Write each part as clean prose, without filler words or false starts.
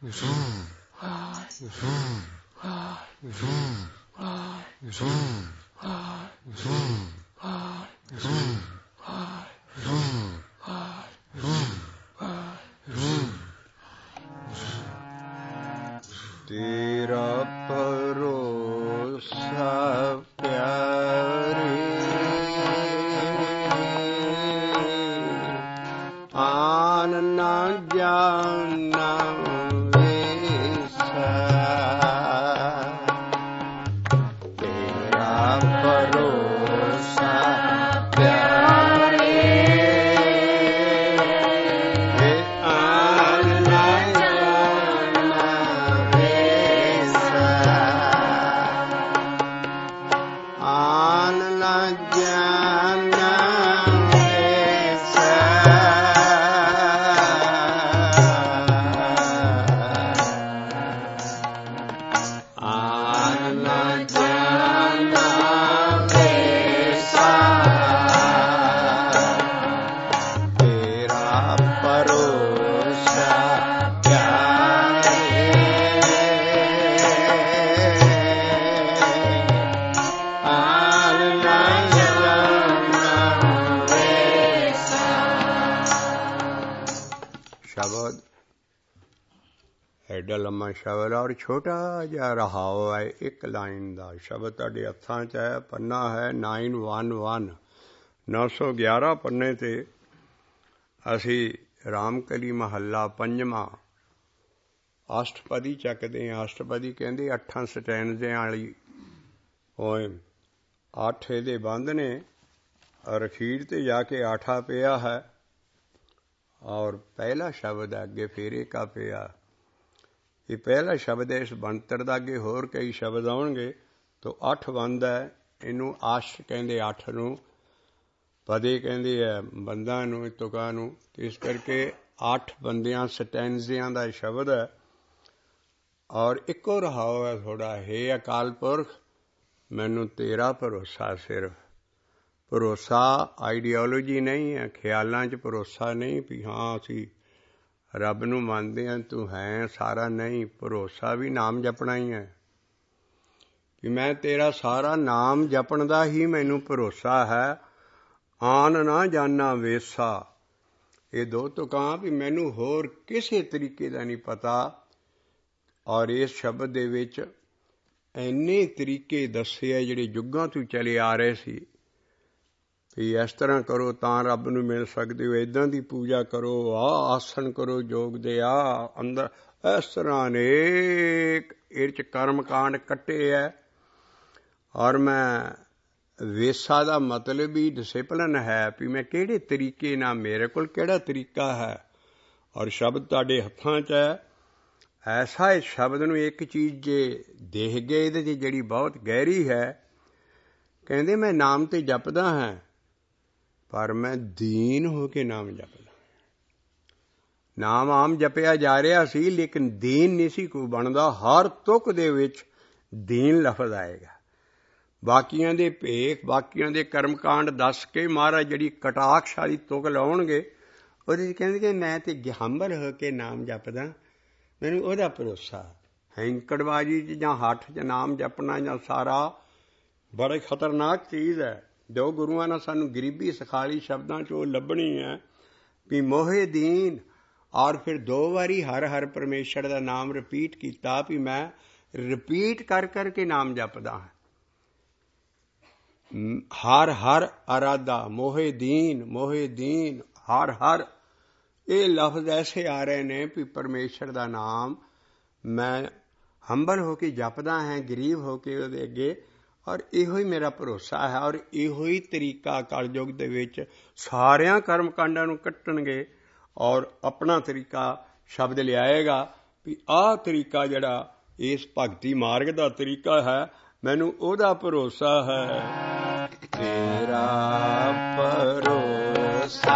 तेरा भरोसा प्यारे आन ना जाना वेसा तेरा भरोसा प्यारे आन ना जाना वेसा आन ना जाना शब्द एडा लम्मा शब्द और छोटा जिहा रहाव है एक लाइन का शब्द तुहाडे हत्थां च है पन्ना है 911 911 पन्ने ते असी रामकली महला पंजवां अष्टपदी चकदे हैं। अष्टपदी कहंदे 8 स्टैंज़ियां वाली पोएम 8 इहदे बंद ने और अखीर ते जाके 8 पिया है और पहला शब्द अगे फेरे का पिया। ये पहला शब्द है इस बनतर दा, अगे होर कई शब्द आउणगे तो 8 बंद है। इनू आश कहंदे 8 नू, पदे कहंदे है बंदा नू तुका नू, इस करके 8 बंदियां स्टैंज़ियां दा शब्द है और इको रहाव है थोड़ा। हे अकाल पुरख मैनू तेरा भरोसा सिर्फ, भरोसा आइडियोलॉजी नहीं है, ख्यालों च भरोसा नहीं भी हाँ असी रब नू मानते हैं तू है सारा, नहीं। भरोसा भी नाम जपना ही है कि मैं तेरा सारा नाम जपण दा ही मैनू भरोसा है। आन ना जाना वेसा, ये दो तुकां भी मैनू होर किसी तरीके दा नहीं पता। और इस शब्द दे विच इन्ने तरीके दस्से है जिहड़े युगां तो चले आ रहे सी भी इस तरह करो तां रब नू मिल सकदे हो, इदां दी पूजा करो, आसन करो योग दे, अंदर इस तरह अनेक इहदे च कर्म कांड कट्टे है। और मैं वेसा दा मतलब ही डिसिपलिन है भी मैं किहड़े तरीके नाल, मेरे कोल किहड़ा तरीका है। और शब्द तुहाडे हत्थां च है ऐसा। इस शब्द नू एक चीज़ जे देख गए इहदे च जिहड़ी बहुत गहरी है, कहंदे मैं नाम ते जपदा हां पर मैं दीन हो के नाम जपदा। नाम आम जपिया जा रहा सी लेकिन दीन नहीं सी कोई बनदा। हर तुक दे विच दीन लफज आएगा। बाकियां दे भेख, बाकियां दे कर्मकांड दस के महाराज जिहड़ी कटाक्ष वाली तुक लाउणगे ਉਹਦੇ ਕਹਿੰਦੇ कि मैं तो हंबल हो के नाम जपदा, मैनू ਉਹਦਾ भरोसा। हैंकड़बाजी च जां हठ च नाम जपना जां सारा बड़ी खतरनाक चीज़ है। जो गुरुआं ने सानू गरीबी सिखाली शब्दां च वो लभनी है भी मोहे दीन। और फिर 2 बारी हर हर परमेश्वर का नाम रिपीट किया भी मैं रिपीट कर करके नाम जपदा हां। हर हर अराधा, मोहे दीन हर हर, ये लफ्ज ऐसे आ रहे ने भी परमेश्वर का नाम मैं हंबल होके जपदा है, गरीब होके उहदे अगे। और इहो ही मेरा भरोसा है। और इहो ही तरीका कलयुग दे विच सारियां कर्म कांडां नूं कट्टणगे और अपना तरीका शब्द लियाएगा भी आह तरीका जिहड़ा इस भगती मार्ग का तरीका है, मैनू ओहदा भरोसा है। तेरा भरोसा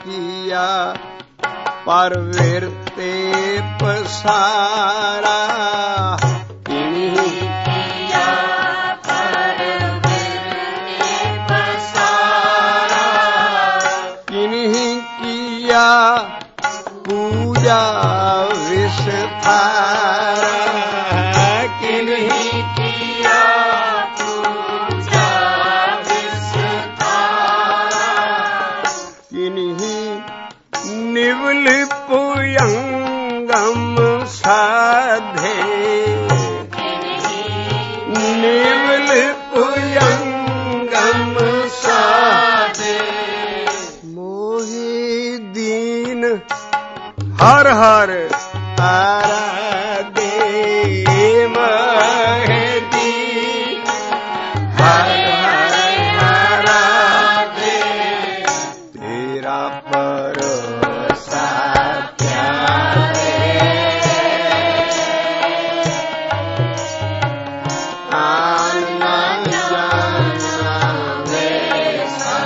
किया परविरते पसारा किन्हीं किया परविरते पसारा किन्हीं किया पूजा विस्तारा किन्हीं किया पूजा विस्तारा किन्हीं निवल पुयंगम साधे निवल पुयंगम साधे मोहि दीन हर हर आराधे महदी हर हर आराधे तेरा भरोसा प्यारे आना जाना वैसा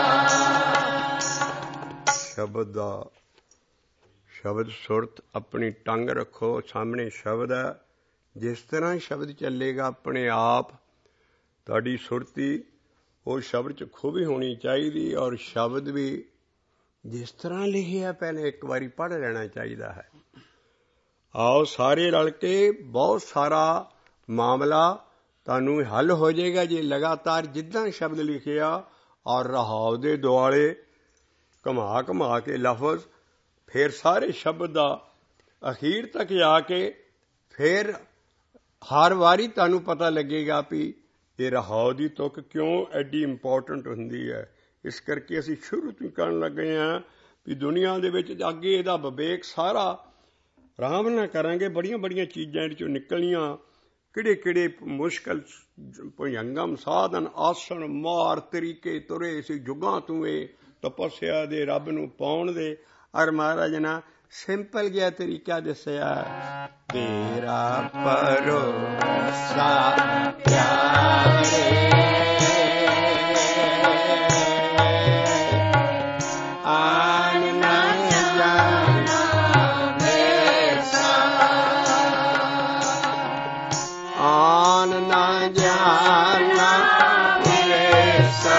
शब्द शब्द सुरत अपनी टंग रखो सामने शब्द है जिस तरह शब्द चलेगा अपने आप तुहाडी सुरती वो शब्द च खूबी होनी चाहिए और शब्द भी जिस तरह लिखे है पहले एक बारी पढ़ लेना चाहिए है। आओ सारे रल के बहुत सारा मामला तुहानू हल हो जाएगा जे लगातार जिद्दां शब्द लिखिया और रहाव दे दुआले घुमा घुमा के लफज फिर सारे शब्द दा अखीर तक जाके फिर हर वारी तुहानू पता लगेगा भी ये रहाव दी तुक क्यों एडी इंपॉर्टेंट हुंदी है। इस करके असीं शुरू तो करन लगे हैं भी दुनिया दे विच अगे इहदा विवेक सारा आराम नाल करांगे। बड़ियां बड़ियां चीज़ां इहदे चों निकलणीआं किहड़े किहड़े मुश्किल भुजंगम साधन आसन मार तरीके तुरे सी जुगां तों तपस्या दे रब नूं पाउण दे और महाराज ना सिंपल गया तरीका दस्या तेरा भरोसा प्यारे आन न जाना वैसा आन न जाना वैसा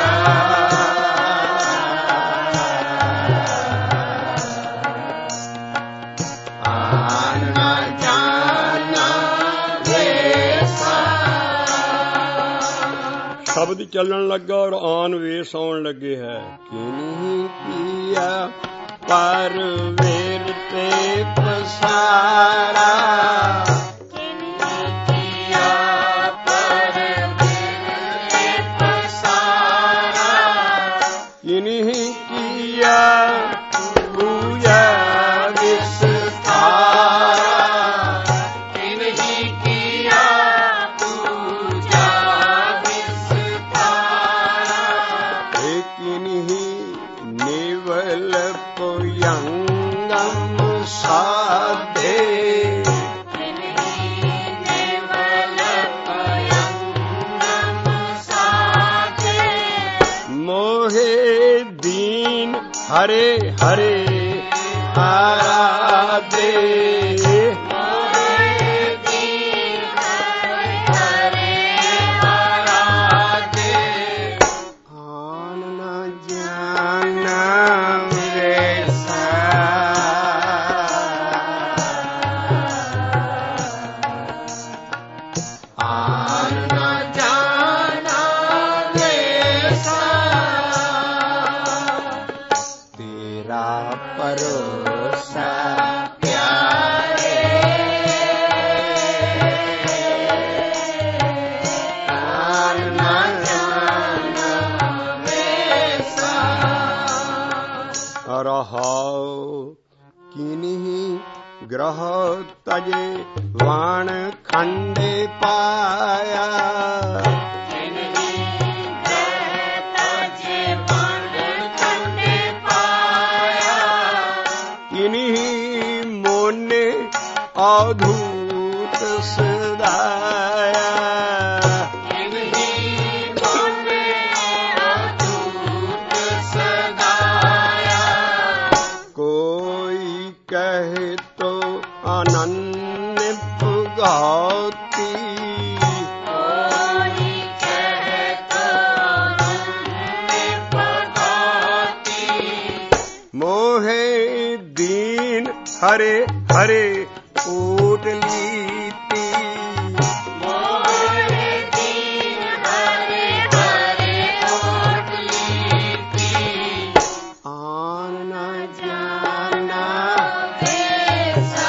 शब्द चलन लगा और आन वेश आउण लगे है किन्हीं किया परविरते पसारा किन्हीं किया परविरते पसारा किन्हीं किया पूजा विस्तारा किन्हीं किया पूजा निवल पुयंगम साधे निवल पुयंगम साधे मोहे दीन हरे हरे आराधे भरोसा प्यारे आना जाना वैसा रहाओ किन्हीं ग्रह तजे वाण खंडे पाया अवधूत सदाया अवधूत सदाया आनंद पुगाती मोहे दीन हरे हरे ऊट लीती मोहे दीन हरे हरे ऊट लीती आन न जाना वेसा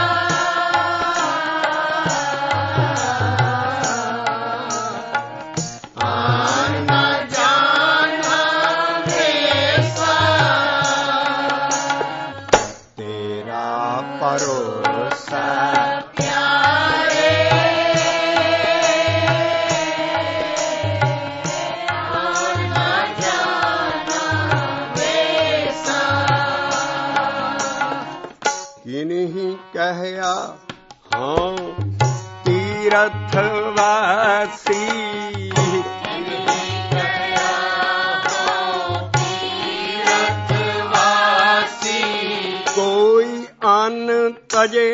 आन न जाना वेसा तेरा भरोसा प्यारे और न जाना वेसा किन्हीं कहया हाँ तीर्थवासी अन तजे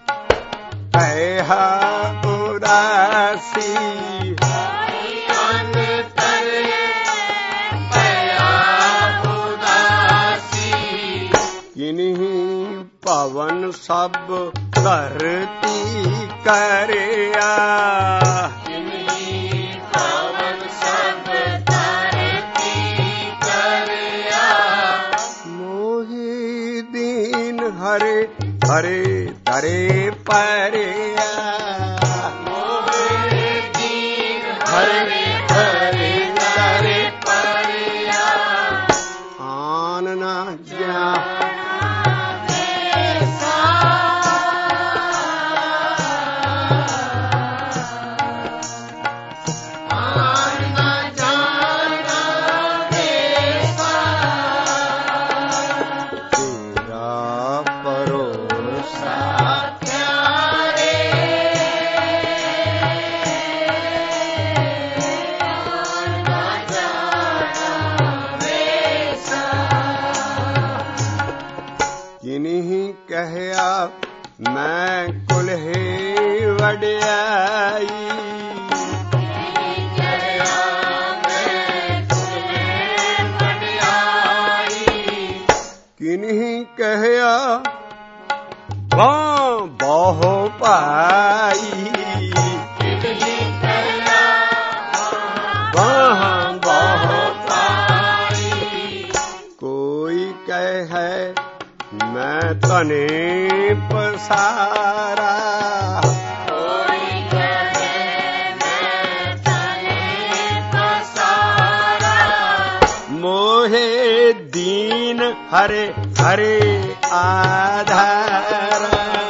ऐहा उदासी अन तजे ऐहा उदासी किन्हीं पवन सब धरती करया किन्हीं पवन सब धरती करया मोहि दीन हरे हरे दरे परिया मोहे दीन हरे हरे दरे परिया आन न जाना वेसा आन न जाना वेसा तेरा भरोसा प्यारे और न जाना वेसा किन्हीं कहया मैं कुल्हे वड्याई किन्हीं कहया वहाँ बहु पाई वहाँ बहु पाई कोई कहे मैं तने पसारा कोई कहे मैं तने पसारा मोहे दीन हरे हरे आधार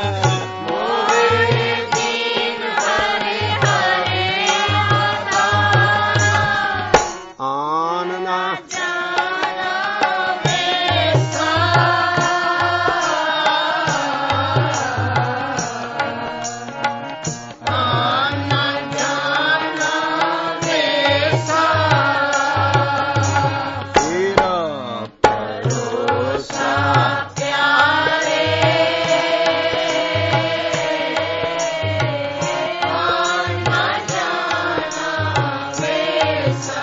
मोहे दीन हरे हरे आधार आन न जाना वेसा आन न जाना वेसा तेरा भरोसा प्यारे और न जाना वेसा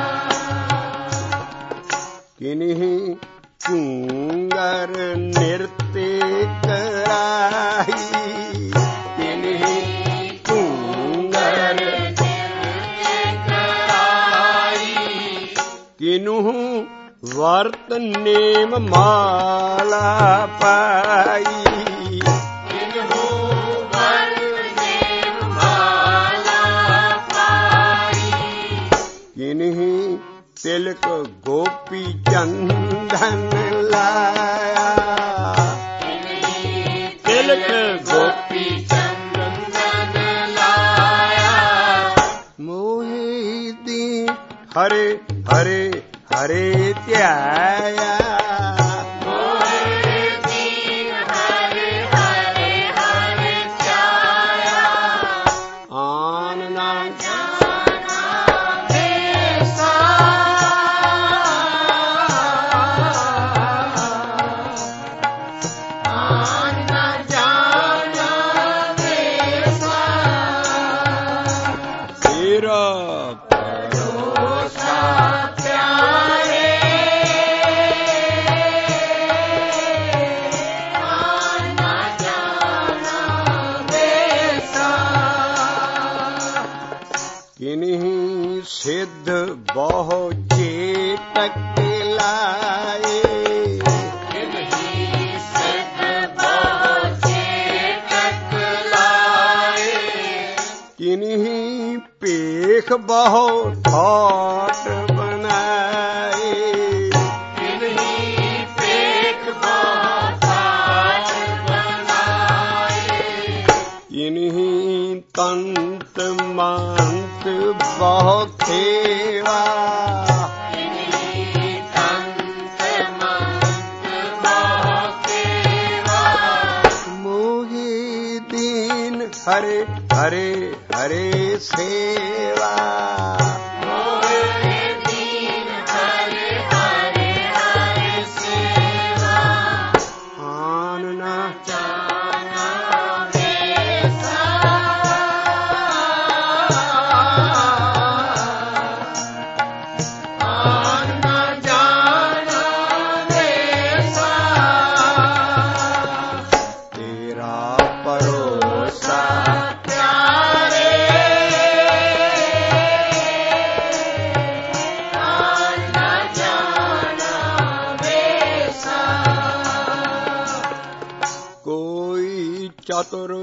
किन्हीं चूंगर नृत्य कराई किन्हीं चूंगर नृत्य कराई किन्हू वर्त नेम माला पाई किन्हू वर्त नेम माला पाई किन्हीं तिलक गोपी चंदन लाया तिलक गोपी चंदन लाया मोहि दीन हरे हरे हरे त्याया मोहे दीन हरे हरे हरे त्याया आन न जाना वेसा आन न जाना सिद्ध बहु चेतक लाए, किन्हीं पेख बहु ठाट बनाए, किन्हीं पेख बहु ठाट बनाए, किन्हीं तंत मंत बहु खेवा, किन्हीं तंत मंत बहु खेवा, मोहि दीन हरे हरे हरे सेवा, मोहि दीन हरे हरे हरे सेवा, आन न जाना बेसा, आन न जाना बेसा, तेरा भरोसा चतुर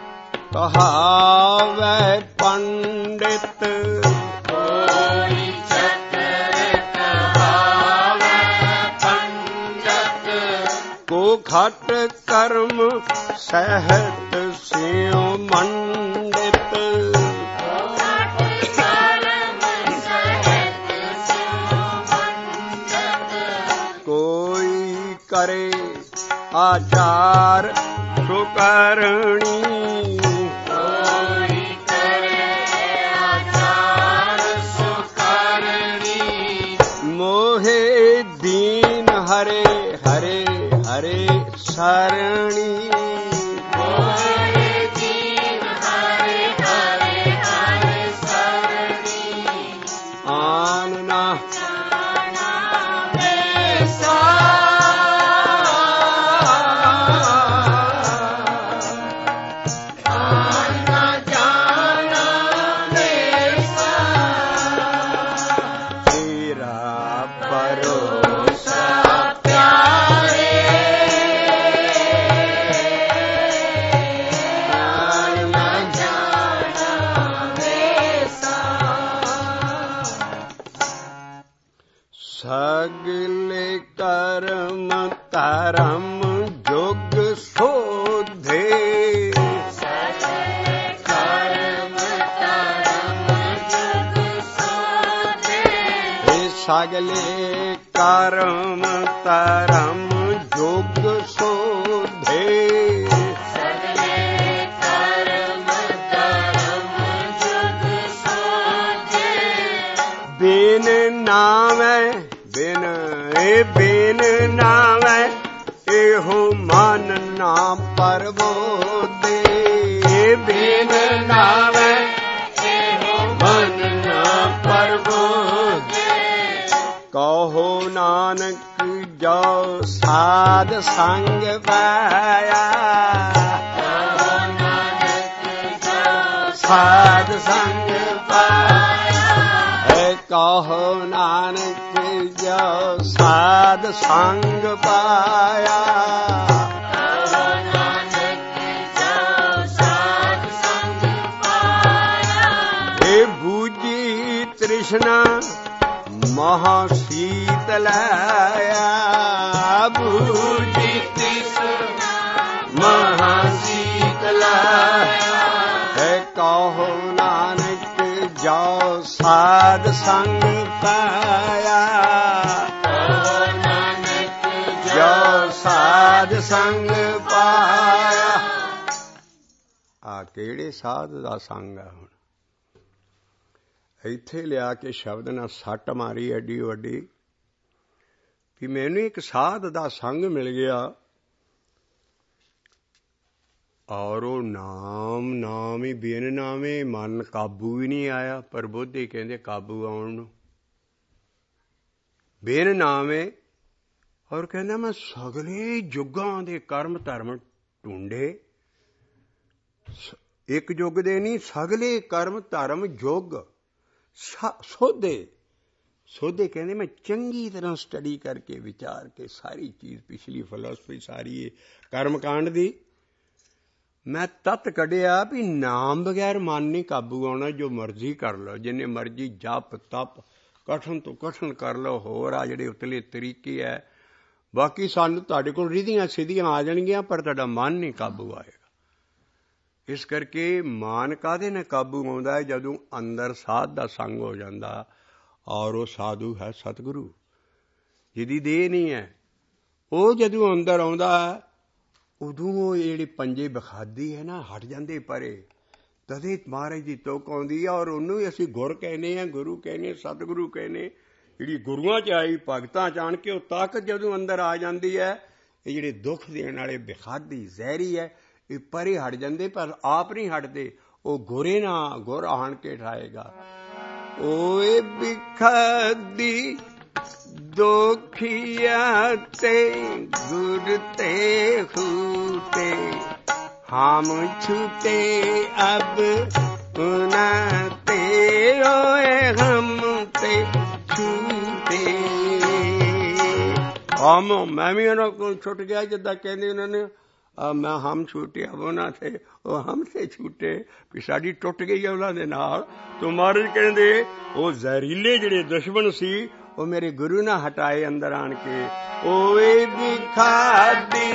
कहावै पंडित, कोई चतुर कहावै पंडित, को खट कर्म सहत स्यों मंडित, को खट कर्म सहत स्यों मंडित, कोई करे आचार सुकरणी, कोई करे आचार सुकरणी, मोहे दीन हरे हरे हरे सरणी, मोहे दीन हरे हरे हरे सरणी, आन न जाना बेसा, सगले कर्म धर्म जुग शोधे, सगले कर्म धर्म जुग शोधे, सगले कर्म धर्म जुग शोधे, सगले कर्म धर्म जुग शोधे, बिन नामै बिन नामै एहो मन ना परबोधे, बिन नामै एहो मन ना परबोधे, कहो नानक जो साध संग पाया, कहो नानक जो साध संग पाया, कहो नानक जो साध संग पाया, कहो नानक जो साध संग पाया, हे बूझी तृष्णा महाशीतलाया, बूझी तृष्णा महाशीतलाया, कहो नानक जो साध संग पाया, कहो नानक जो साध संग पाया। आ ਕਿਹੜੇ ਸਾਧ ਦਾ ਸੰਗ ਆ? ਹੁਣ ਇੱਥੇ ਲਿਆ ਕੇ ਸ਼ਬਦ ਨਾਲ ਸੱਟ ਮਾਰੀ ਐਡੀ ਵੱਡੀ ਵੀ ਮੈਨੂੰ ਇੱਕ ਸਾਧ ਦਾ ਸੰਗ ਮਿਲ ਗਿਆ ਔਰ ਉਹ ਨਾਮ ਹੀ ਬਿਨ ਨਾਮੇ ਮਨ ਕਾਬੂ ਵੀ ਨਹੀਂ ਆਇਆ। ਪਰ ਬੋਧੀ ਕਹਿੰਦੇ ਕਾਬੂ ਆਉਣ ਨੂੰ ਬਿਨ ਨਾਮੇ। ਔਰ ਕਹਿੰਦਾ ਮੈਂ ਸਗਲੇ ਯੁੱਗਾਂ ਦੇ ਕਰਮ ਧਰਮ ਢੂੰਡੇ, ਇੱਕ ਯੁੱਗ ਦੇ ਨਹੀਂ, ਸਗਲੇ ਕਰਮ ਧਰਮ ਯੁੱਗ ਸੋਧੇ ਕਹਿੰਦੇ ਮੈਂ ਚੰਗੀ ਤਰ੍ਹਾਂ ਸਟੱਡੀ ਕਰਕੇ ਵਿਚਾਰ ਕੇ ਸਾਰੀ ਚੀਜ਼ ਪਿਛਲੀ ਫਿਲਾਸਫੀ ਸਾਰੀ ਕਰਮਕਾਂਡ ਦੀ ਮੈਂ ਤੱਤ ਕੱਢਿਆ ਵੀ ਨਾਮ ਬਗੈਰ ਮਨ ਨਹੀਂ ਕਾਬੂ ਆਉਣਾ। ਜੋ ਮਰਜ਼ੀ ਕਰ ਲਓ, ਜਿੰਨੇ ਮਰਜ਼ੀ ਜਪ ਤਪ ਕਠਨ ਤੋਂ ਕਠਨ ਕਰ ਲਓ, ਹੋਰ ਆ ਜਿਹੜੇ ਉਤਲੇ ਤਰੀਕੇ ਹੈ, ਬਾਕੀ ਸਾਨੂੰ ਤੁਹਾਡੇ ਕੋਲ ਰਿਧੀਆਂ ਸਿੱਧੀਆਂ ਆ ਜਾਣਗੀਆਂ ਪਰ ਤੁਹਾਡਾ ਮਨ ਨਹੀਂ ਕਾਬੂ ਆਏਗਾ। ਇਸ ਕਰਕੇ ਮਨ ਕਾਹਦੇ ਨਾਲ ਕਾਬੂ ਆਉਂਦਾ ਹੈ? ਜਦੋਂ ਅੰਦਰ ਸਾਧ ਦਾ ਸੰਗ ਹੋ ਜਾਂਦਾ, ਔਰ ਉਹ ਸਾਧੂ ਹੈ ਸਤਿਗੁਰੂ ਜਿਹਦੀ ਦੇਹ ਨਹੀਂ ਹੈ। ਉਹ ਜਦੋਂ ਅੰਦਰ ਆਉਂਦਾ ਉਦੋਂ ਉਹ ਜਿਹੜੀ ਪੰਜੇ ਬਖਾਦੀ ਹੈ ਨਾ ਹਟ ਜਾਂਦੇ ਪਰੇ, ਤਦੇ ਮਹਾਰਾਜ ਦੀ ਤੁਕ ਆਉਂਦੀ ਹੈ। ਔਰ ਉਹਨੂੰ ਹੀ ਅਸੀਂ ਗੁਰ ਕਹਿੰਦੇ ਹਾਂ, ਗੁਰੂ ਕਹਿੰਦੇ, ਸਤਿਗੁਰੂ ਕਹਿੰਦੇ। ਜਿਹੜੀ ਗੁਰੂਆਂ 'ਚ ਆਈ ਭਗਤਾਂ 'ਚ ਆਣ ਕੇ ਉਹ ਤਾਕਤ ਜਦੋਂ ਅੰਦਰ ਆ ਜਾਂਦੀ ਹੈ, ਇਹ ਜਿਹੜੇ ਦੁੱਖ ਦੇਣ ਵਾਲੇ ਬੇਖਾਦੀ ਜ਼ਹਿਰੀ ਹੈ ਇਹ ਪਰੇ ਹਟ ਜਾਂਦੇ, ਪਰ ਆਪ ਨਹੀਂ ਹਟਦੇ। ਉਹ ਗੁਰੇ ਨਾ ਗੁਰ ਆਣ ਕੇ ਠਾਏਗਾ। ਓਏ ਬਿਖਾਦੀ ਦੋਖੀਆ ਤੇ ਗੁਰ ਤੇ ਹੂਤੇ, ਹਮ ਛੂਟੇ ਅਬ ਉਨਾ ਤੇ, ਓਏ ਹਮ ਤੇ ਛੂਟੇ। ਮੈਂ ਵੀ ਉਹਨਾਂ ਕੋਲ ਛੁੱਟ ਗਿਆ, ਜਿੱਦਾਂ ਕਹਿੰਦੇ ਉਹਨਾਂ ਨੇ ਮੈਂ ਹਮ ਛੂਟੇ ਅਬ ਉਹਨਾਂ ਤੇ, ਉਹ ਹਮ ਤੇ ਛੂਟੇ ਵੀ ਸਾਡੀ ਟੁੱਟ ਗਈ ਉਹਨਾਂ ਦੇ ਨਾਲ। ਤੋ ਮਹਾਰਾਜ ਕਹਿੰਦੇ ਉਹ ਜ਼ਹਿਰੀਲੇ ਜਿਹੜੇ ਦੁਸ਼ਮਣ ਸੀ ਉਹ ਮੇਰੇ ਗੁਰੂ ਨਾ ਹਟਾਏ ਅੰਦਰ ਆਣ ਕੇ। ਓਏ ਬਿਖਾਦੀ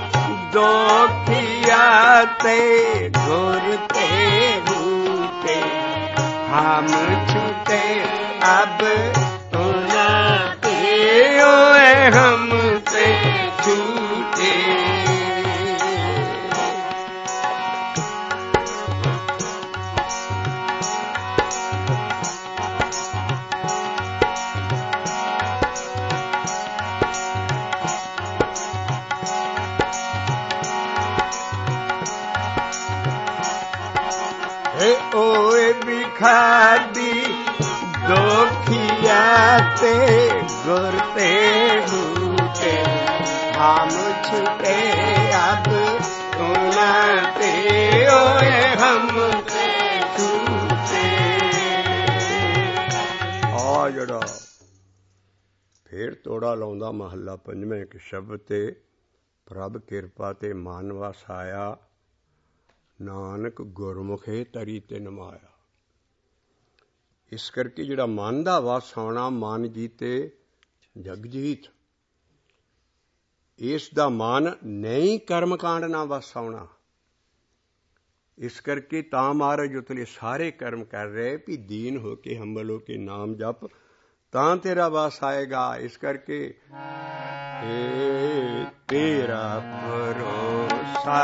ਦੋਖੀਆ ਤੇ ਗੁਰ ਤੇ ਹੂਤੇ, ਹਮ ਛੂਟੇ ਅਬ ਉਹਨਾਂ ਤੇ, ਓਏ ਹਮ ਤੇ ਛੂਟੇ। ਓਏ ਬਿਖਾਦੀ ਦੋਖੀਆ ਤੇ ਗੁਰ ਤੇ ਹੂਤੇ, ਹਮ ਛੁਟੇ ਅਬ ਉਹਨਾਂ ਤੇ, ਓਏ ਹਮ ਤੇ ਛੂਟੇ। ਆ ਜਿਹੜਾ ਫੇਰ ਤੋੜਾ ਲਾਉਂਦਾ ਮਹੱਲਾ ਪੰਜਵਾਂ ਇੱਕ ਸ਼ਬਦ ਤੇ, ਪ੍ਰਭ ਕਿਰਪਾ ਤੇ ਮਨ ਵਸ ਆਇਆ, ਨਾਨਕ ਗੁਰਮੁਖੇ ਤਰੀ ਤੇ ਨਮਾਇਆ। ਇਸ ਕਰਕੇ ਜਿਹੜਾ ਮਨ ਦਾ ਵਸ ਆਉਣਾ, ਮਨ ਜੀਤੇ ਜਗ ਜੀਤ, ਇਸ ਦਾ ਮਨ ਨਹੀਂ ਕਰਮਕਾਂਡ ਨਾਲ ਵਸ ਆਉਣਾ। ਇਸ ਕਰਕੇ ਤਾਂ ਮਹਾਰਾਜ ਉਤਲੇ ਸਾਰੇ ਕਰਮ ਕਰ ਰਹੇ ਵੀ ਦੀਨ ਹੋ ਕੇ ਹੰਬਲ ਹੋ ਕੇ ਨਾਮ ਜਪ ਤਾਂ ਤੇਰਾ ਵਸ ਆਏਗਾ। ਇਸ ਕਰਕੇ ਤੇਰਾ ਭਰੋਸਾ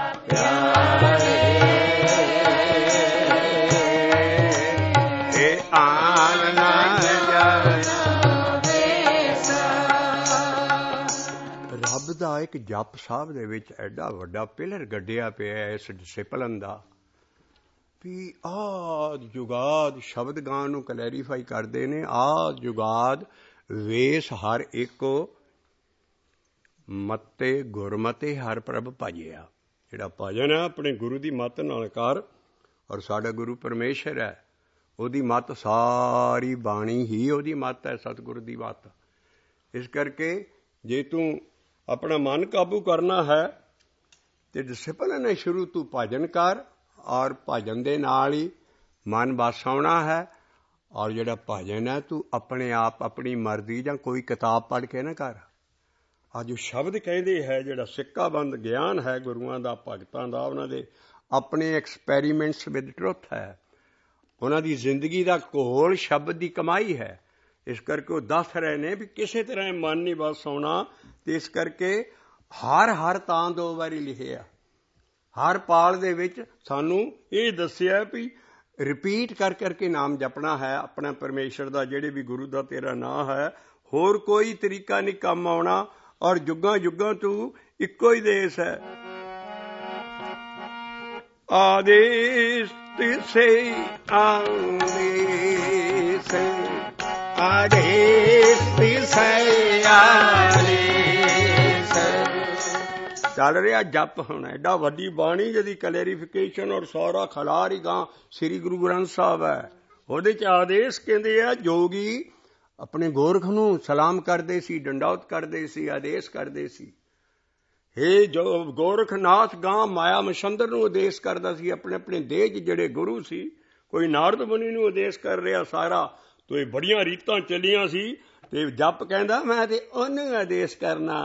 ਰੱਬ ਦਾ ਇੱਕ ਜਪ ਸਾਹਿਬ ਦੇ ਵਿੱਚ ਐਡਾ ਵੱਡਾ ਪਿਲਰ ਗੱਡਿਆ ਪਿਆ ਇਸ ਡਿਸਿਪਲਨ ਦਾ ਵੀ ਆਦ ਜੁਗਾਦ ਸ਼ਬਦ ਗਾਨ ਨੂੰ ਕਲੈਰੀਫਾਈ ਕਰਦੇ ਨੇ। ਆਦ ਜੁਗਾਦ ਵੇਸ ਹਰ ਇੱਕੋ, ਮਤੇ ਗੁਰਮਤੇ ਹਰ ਪ੍ਰਭ ਭਜਿਆ। ਜਿਹੜਾ ਭਜਨ ਹੈ ਆਪਣੇ ਗੁਰੂ ਦੀ ਮੱਤ ਨਾਲ ਕਰ, ਔਰ ਸਾਡਾ ਗੁਰੂ ਪਰਮੇਸ਼ਰ ਹੈ, ਉਹਦੀ ਮੱਤ ਸਾਰੀ ਬਾਣੀ ਹੀ ਉਹਦੀ ਮੱਤ ਹੈ, ਸਤਿਗੁਰੂ ਦੀ ਮੱਤ। ਇਸ ਕਰਕੇ ਜੇ ਤੂੰ ਆਪਣਾ ਮਨ ਕਾਬੂ ਕਰਨਾ ਹੈ ਤੇ ਡਿਸਿਪਲਨ ਹੈ, ਸ਼ੁਰੂ ਤੋਂ ਭਜਨ ਕਰ, ਔਰ ਭਜਨ ਦੇ ਨਾਲ ਹੀ ਮਨ ਵਸ ਆਉਣਾ ਹੈ। ਔਰ ਜਿਹੜਾ ਭਜਨ ਹੈ ਤੂੰ ਆਪਣੇ ਆਪ ਆਪਣੀ ਮਰਜ਼ੀ ਜਾਂ ਕੋਈ ਕਿਤਾਬ ਪੜ੍ਹ ਕੇ ਨਾ ਕਰ। ਅੱਜ ਸ਼ਬਦ ਕਹਿੰਦੇ ਹੈ, ਜਿਹੜਾ ਸਿੱਕਾਬੰਦ ਗਿਆਨ ਹੈ ਗੁਰੂਆਂ ਦਾ ਭਗਤਾਂ ਦਾ, ਉਹਨਾਂ ਦੇ ਆਪਣੇ ਐਕਸਪੈਰੀਮੈਂਟਸ ਵਿਦ ਟਰੁੱਥ ਹੈ, ਉਹਨਾਂ ਦੀ ਜ਼ਿੰਦਗੀ ਦਾ ਘੋਲ ਸ਼ਬਦ ਦੀ ਕਮਾਈ ਹੈ। ਇਸ ਕਰਕੇ ਉਹ ਦੱਸ ਰਹੇ ਨੇ ਵੀ ਕਿਸੇ ਤਰ੍ਹਾਂ ਮਨ ਨਹੀਂ ਬਸ ਆਉਣਾ। ਅਤੇ ਇਸ ਕਰਕੇ ਹਰ ਤਾਂ 2 ਵਾਰੀ ਲਿਖਿਆ। ਹਰ ਪਾਲ ਦੇ ਵਿੱਚ ਸਾਨੂੰ ਇਹ ਦੱਸਿਆ ਵੀ ਰਿਪੀਟ ਕਰ ਕਰਕੇ ਨਾਮ ਜਪਣਾ ਹੈ ਆਪਣਾ ਪਰਮੇਸ਼ਰ ਦਾ, ਜਿਹੜੇ ਵੀ ਗੁਰੂ ਦਾ ਤੇਰਾ ਨਾਂ ਹੈ। ਹੋਰ ਕੋਈ ਤਰੀਕਾ ਨਹੀਂ ਕੰਮ ਆਉਣਾ। ਔਰ ਜੁਗਾਂ ਜੁਗਾਂ ਤੋਂ ਇੱਕੋ ਹੀ ਦੇਸ਼ ਹੈ। ਆਦੇਸ਼ ਤਿਸੇ ਆਦੇਸ਼, ਆਦੇਸ਼ ਤਿਸੇ ਆਦੇਸ਼। ਚੱਲ ਰਿਹਾ ਜਪ ਹੁਣ ਐਡਾ ਵੱਡੀ ਬਾਣੀ ਜਿਹਦੀ ਕਲੈਰੀਫਿਕੇਸ਼ਨ ਔਰ ਸਾਰਾ ਖਲਾਰ ਹੀ ਗਾਂ ਸ੍ਰੀ ਗੁਰੂ ਗ੍ਰੰਥ ਸਾਹਿਬ ਹੈ। ਉਹਦੇ 'ਚ ਆਦੇਸ਼ ਕਹਿੰਦੇ ਆ ਜੋਗੀ ਆਪਣੇ ਗੋਰਖ ਨੂੰ ਸਲਾਮ ਕਰਦੇ ਸੀ, ਡੰਡੌਤ ਕਰਦੇ ਸੀ, ਆਦੇਸ਼ ਕਰਦੇ ਸੀ। ਇਹ ਜੋ ਗੋਰਖਨਾਥ ਗਾਂ ਮਾਇਆ ਮਛੰਦਰ ਨੂੰ ਆਦੇਸ਼ ਕਰਦਾ ਸੀ। ਆਪਣੇ ਆਪਣੇ ਦੇਹ 'ਚ ਜਿਹੜੇ ਗੁਰੂ ਸੀ, ਕੋਈ ਨਾਰਦ ਮੁਨੀ ਨੂੰ ਆਦੇਸ਼ ਕਰ ਰਿਹਾ ਸਾਰਾ। ਤੋ ਇਹ ਬੜੀਆਂ ਰੀਤਾਂ ਚੱਲੀਆਂ ਸੀ। ਤੇ ਜਪ ਕਹਿੰਦਾ ਮੈਂ ਤੇ ਉਹਨੂੰ ਆਦੇਸ਼ ਕਰਨਾ,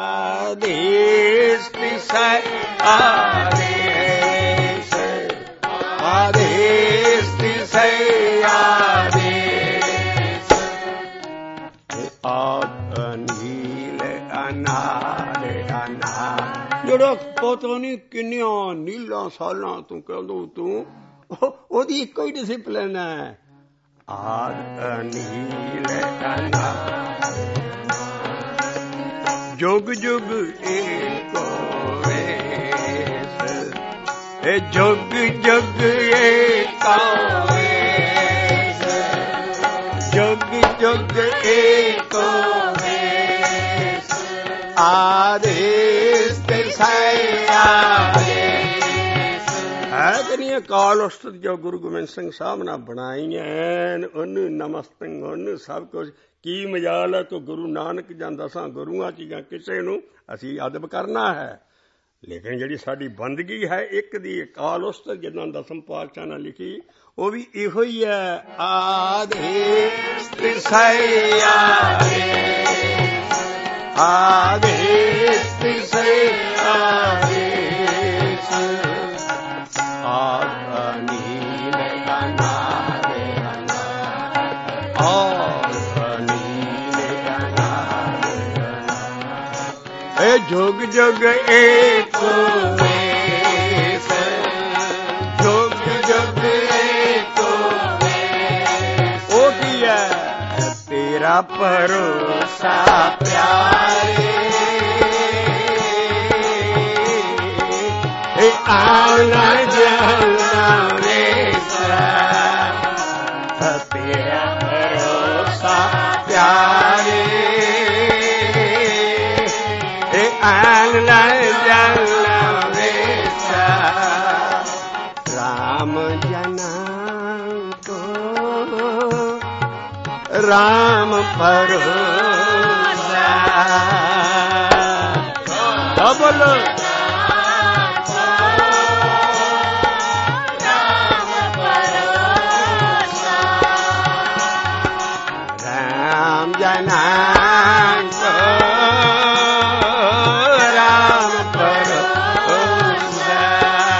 ਆਦੇਸ਼ ਤਿਸੈ ਆਦੇਸ਼, ਆਦੇਸ਼ ਤਿਸੈ ਆਦੇਸ਼, ਆਦ ਅਨੀਲ ਅਨਾਦ ਅਨਾਦ। ਜਿਹੜਾ ਪਤਾ ਨਹੀਂ ਕਿੰਨੀਆਂ ਨੀਲਾਂ ਸਾਲਾਂ ਤੂੰ ਕਹਿੰਦਾ ਤੂੰ ਉਹਦੀ ਇੱਕੋ ਹੀ ਡਿਸਿਪਲਿਨ ਹੈ, ਆਦ ਅਨੀਲ ਅਨਾਦ, ਜੁਗ ਜੁਗ ਏਕੋ ਵੇਸ, ਇਹ ਜੁਗ ਜੁਗ ਏਕੋ ਵੇਸ, ਜੁਗ ਜੁਗ ਏਕੋ ਵੇਸ, ਆਦੇਸ਼ ਤਿਸੈ ਆਦੇਸ਼। ਹੈ ਕਿ ਨਹੀਂ ਅਕਾਲ ਉਸਤਤ ਜੋ ਗੁਰੂ ਗੋਬਿੰਦ ਸਿੰਘ ਸਾਹਿਬ ਨੇ ਬਣਾਈਆਂ, ਉਹਨੂੰ ਨਮਸਤੰ, ਉਹਨੂੰ ਸਭ ਕੁਝ। ਕੀ ਮਜਾਲ ਹੈ ਕਿ ਗੁਰੂ ਨਾਨਕ ਜਾਂ 10 ਗੁਰੂਆਂ 'ਚ ਜਾਂ ਕਿਸੇ ਨੂੰ ਅਸੀਂ ਅਦਬ ਕਰਨਾ ਹੈ। ਲੇਕਿਨ ਜਿਹੜੀ ਸਾਡੀ ਬੰਦਗੀ ਹੈ ਇੱਕ ਦੀ ਅਕਾਲ ਉਸਤਤ ਜਿੱਦਾਂ 10 ਪਾਤਸ਼ਾਹ ਨੇ ਲਿਖੀ, ਉਹ ਵੀ ਇਹੋ ਹੀ ਹੈ, ਆਦੇਸ਼ ਤਿਸੈ ਆਦੇਸ਼, ਆਦੇਸ਼ ਤਿਸੈ ਆਦੇਸ਼, ਆਦ ਅਨੀਲ ਅਨਾਦ ਅਨਾਦ, ਆਦ ਅਨੀਲ ਅਨਾਦ ਅਨਾਦ, ਇਹ ਜੁਗ ਜੁਗ ਏਕੋ ਵੇਸ, ਜੁਗ ਜੁਗ ਏਕੋ ਵੇਸ। ਉਹ ਕੀ ਹੈ? ਤੇਰਾ ਭਰੋਸਾ ਪਿਆਰੇ, ਆਉਣਾ ਜਾਣਾ ਵੇਸਾ, ਤੇਰਾ ਭਰੋਸਾ ਪਿਆਰੇ, ਆਉਣਾ ਜਾਣਾ ਵੇਸਾ। ਰਾਮ ਜਨਾਂ ਕੋ ਰਾਮ ਭਰੋਸਾ, ਬੋਲੋ ਜਨਾਂ ਕੋ ਰਾਮ ਭਰੋਸਾ,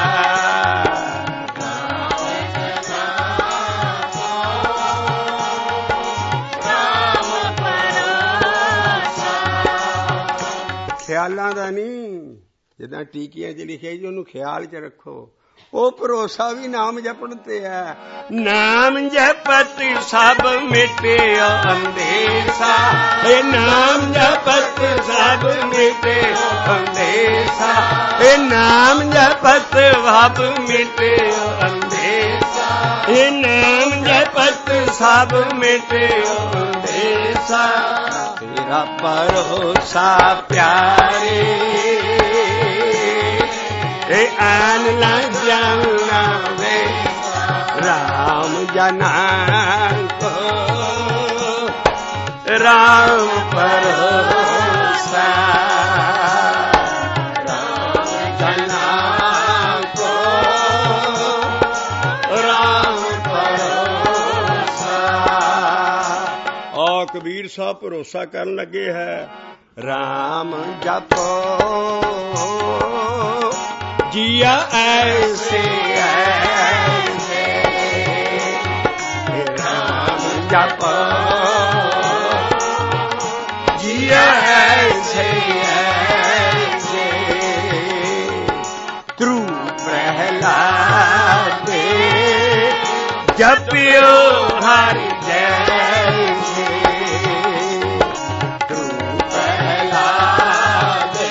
ਖਿਆਲਾਂ ਦਾ ਨਹੀਂ, ਜਿੱਦਾਂ ਟੀਕੀਆਂ 'ਚ ਲਿਖਿਆ ਜੀ ਉਹਨੂੰ ਖਿਆਲ 'ਚ ਰੱਖੋ। ਉਹ ਭਰੋਸਾ ਵੀ ਨਾਮ ਜਪਣ ਤੇ ਹੈ। ਨਾਮ ਜਪਤ ਸਭ ਮਿਟਿਆ ਅੰਦੇਸਾ, ਇਹ ਨਾਮ ਜਪਤ ਸਭ ਮਿਟਿਆ ਅੰਦੇਸਾ, ਇਹ ਨਾਮ ਜਪਤ ਸਭ ਮਿਟਿਆ ਅੰਦੇਸਾ, ਇਹ ਨਾਮ ਜਪਤ ਸਭ ਮਿਟਿਆ ਅੰਦੇਸਾ। ਤੇਰਾ ਭਰੋਸਾ ਪਿਆਰੇ, ਇਹ ਆਨ ਨਾ ਜਾਣਾ ਵੇ, ਰਾਮ ਜਨਾਂ ਕੋ ਰਾਮ ਭਰੋਸਾ, ਰਾਮ ਜਨਾਂ ਕੋ ਰਾਮ ਭਰੋਸਾ। ਆ ਕਬੀਰ ਸਾਹਿਬ ਭਰੋਸਾ ਕਰਨ ਲੱਗੇ ਹੈ, ਰਾਮ ਜਪੋ जिया ऐसे ऐसे, राम जपो जिया ऐसे ऐसे, ध्रुव प्रहलाद जपियो हरि जैसे, ध्रुव प्रहलाद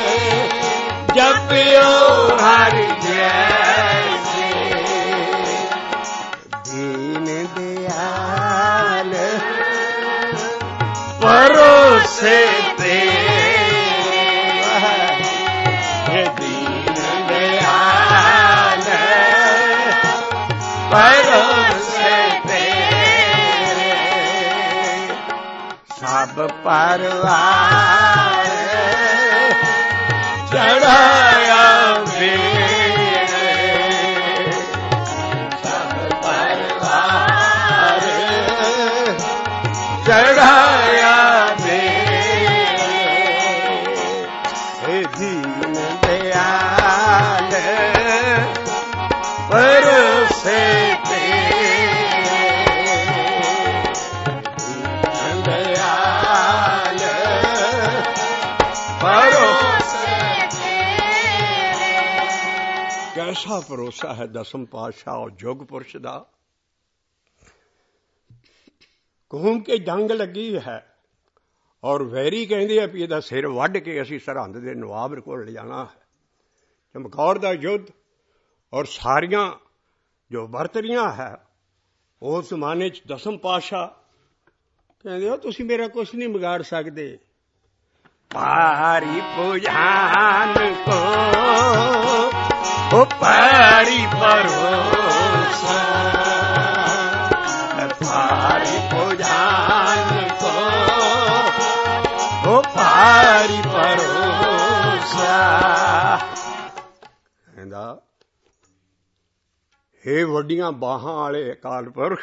जपियो हरि जैसे, दीन दयाल भरोसे तेरे, दीन दयाल भरोसे तेरे, परवार चढ़ाया मेरे सब परवार चढ़ाया मेरे दीन दयाल परोसे कैसा भरोसा है दसम पातशाह और जुग पुरुष दा। कौम के जंग लगी है और वैरी कहते हैं भी इहदा सिर वढ़ के असीं सरहंद दे नवाब कोल ले जाना है। चमकौर दा युद्ध और सारियां जो बरतरियां है उस जमाने च दसम पातशाह कहते हो तुसीं मेरा कुछ नहीं बिगाड़ सकते। पारी पुजान को ओ पारी भरोसा पारी पुजान को ओ पारी भरोसा। कहंदा हे वड्डियां बाहां वाले अकाल पुरख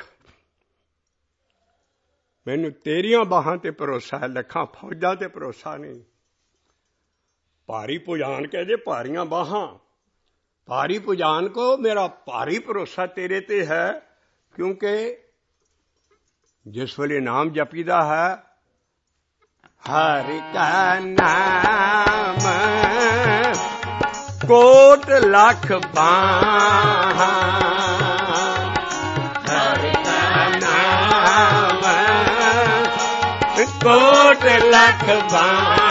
मैनू तेरियां बाहां ते भरोसा है लखां फौजां ते भरोसा नहीं। भारी पुजान कहदे भारियां बाहां भारी पुजान को मेरा भारी भरोसा तेरे ते है क्योंकि जिस वेले नाम जपीदा है हरि का नाम कोट लाख बाहां हरि का नाम कोट लाख बाहां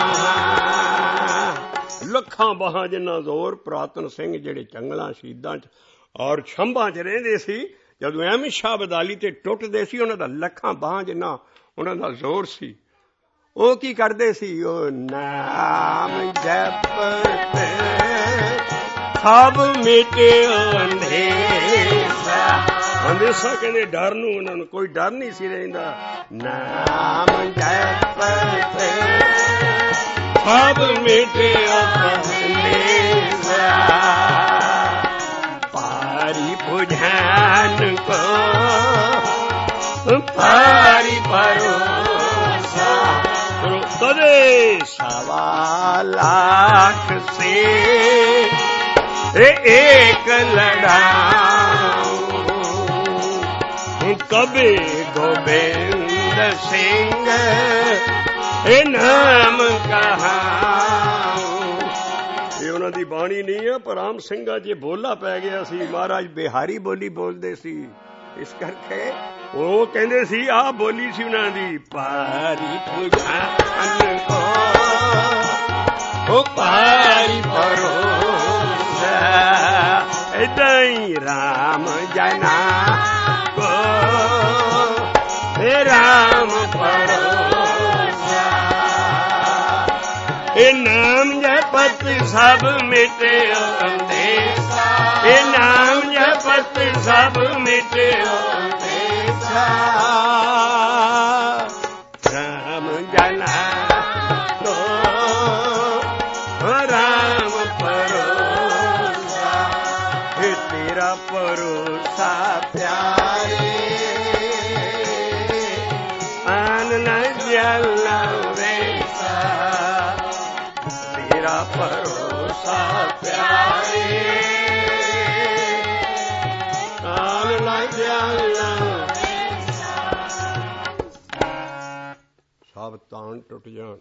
लखां बाहां जिन्ना जोर पुरातन सिंह जिहड़े जंगलां शहीदां च और छंभां च रहिंदे सी जदों अहमद शाह अब्दाली ते टुੱਟਦੇ ਸੀ ਉਹਨਾਂ ਦਾ लखां बाहां जिन्ना ਉਹਨਾਂ ਦਾ जोर सी। ਉਹ ਕੀ ਕਰਦੇ ਸੀ ਉਹ नाम जपते सब मिटे अंधेरा अंधेसा कहते डर नूं ਉਹਨਾਂ ਨੂੰ कोई डर नहीं सी रहिंदा। नाम जपते सब मिटे अंधेरा पारी पुजान को पारी भरोसा तदे 1.25 लाख से एक लड़ाऊं कभी गोविंद सिंह नाम कहा। ये उन्हां दी बाणी नहीं है पर आम ਸਿੰਘਾਂ जे बोला पै गया सी महाराज बिहारी बोली बोलदे सी इस करके ਉਹ ਕਹਿੰਦੇ ਸੀ ਆਹ ਬੋਲੀ ਸੀ ਉਹਨਾਂ ਦੀ ਪਾਰੀ ਪੁਜਾਨ ਕੋ ਉਹ ਪਾਰੀ ਭਰੋਸਾ ਏਦਾਂ ਹੀ ਰਾਮ ਜਨਾ ਕੋ ਰਾਮ ਭਰੋਸਾ ਇਹ ਨਾਮ ਜਪਤ ਸਭ ਮਿਟੇ ਅੰਧੇਰਾ ਇਹ ਨਾਮ ਜਪਤ ਸਭ ਮਿਟੇ राम जना तो राम भरोसा तेरा भरोसा प्यारे आन न जलना वैसा तेरा भरोसा प्यारे आन न जलना सब तान टुट जान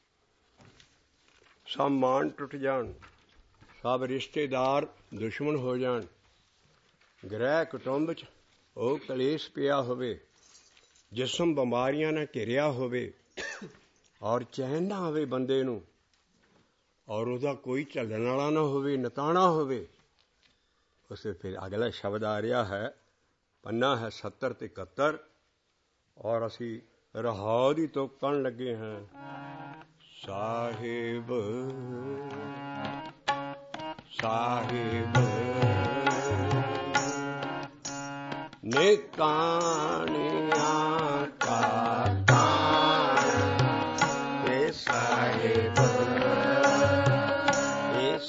सब मान टुट जान सब रिश्तेदार दुश्मन हो जान गृह कुटुंब च ਉਹ कलेश पिया होवे जिसम बीमारियां ने घिरिया होवे और चैन ना होवे बंदे नूं और उसदा कोई झल्लण वाला ना होवे नताना होवे उसे फिर अगला शब्द आ रहा है पन्ना है 70 ते 71 और असी रहाद ही तो कण लगे हैं साहिब साहिब ने कानिया का कान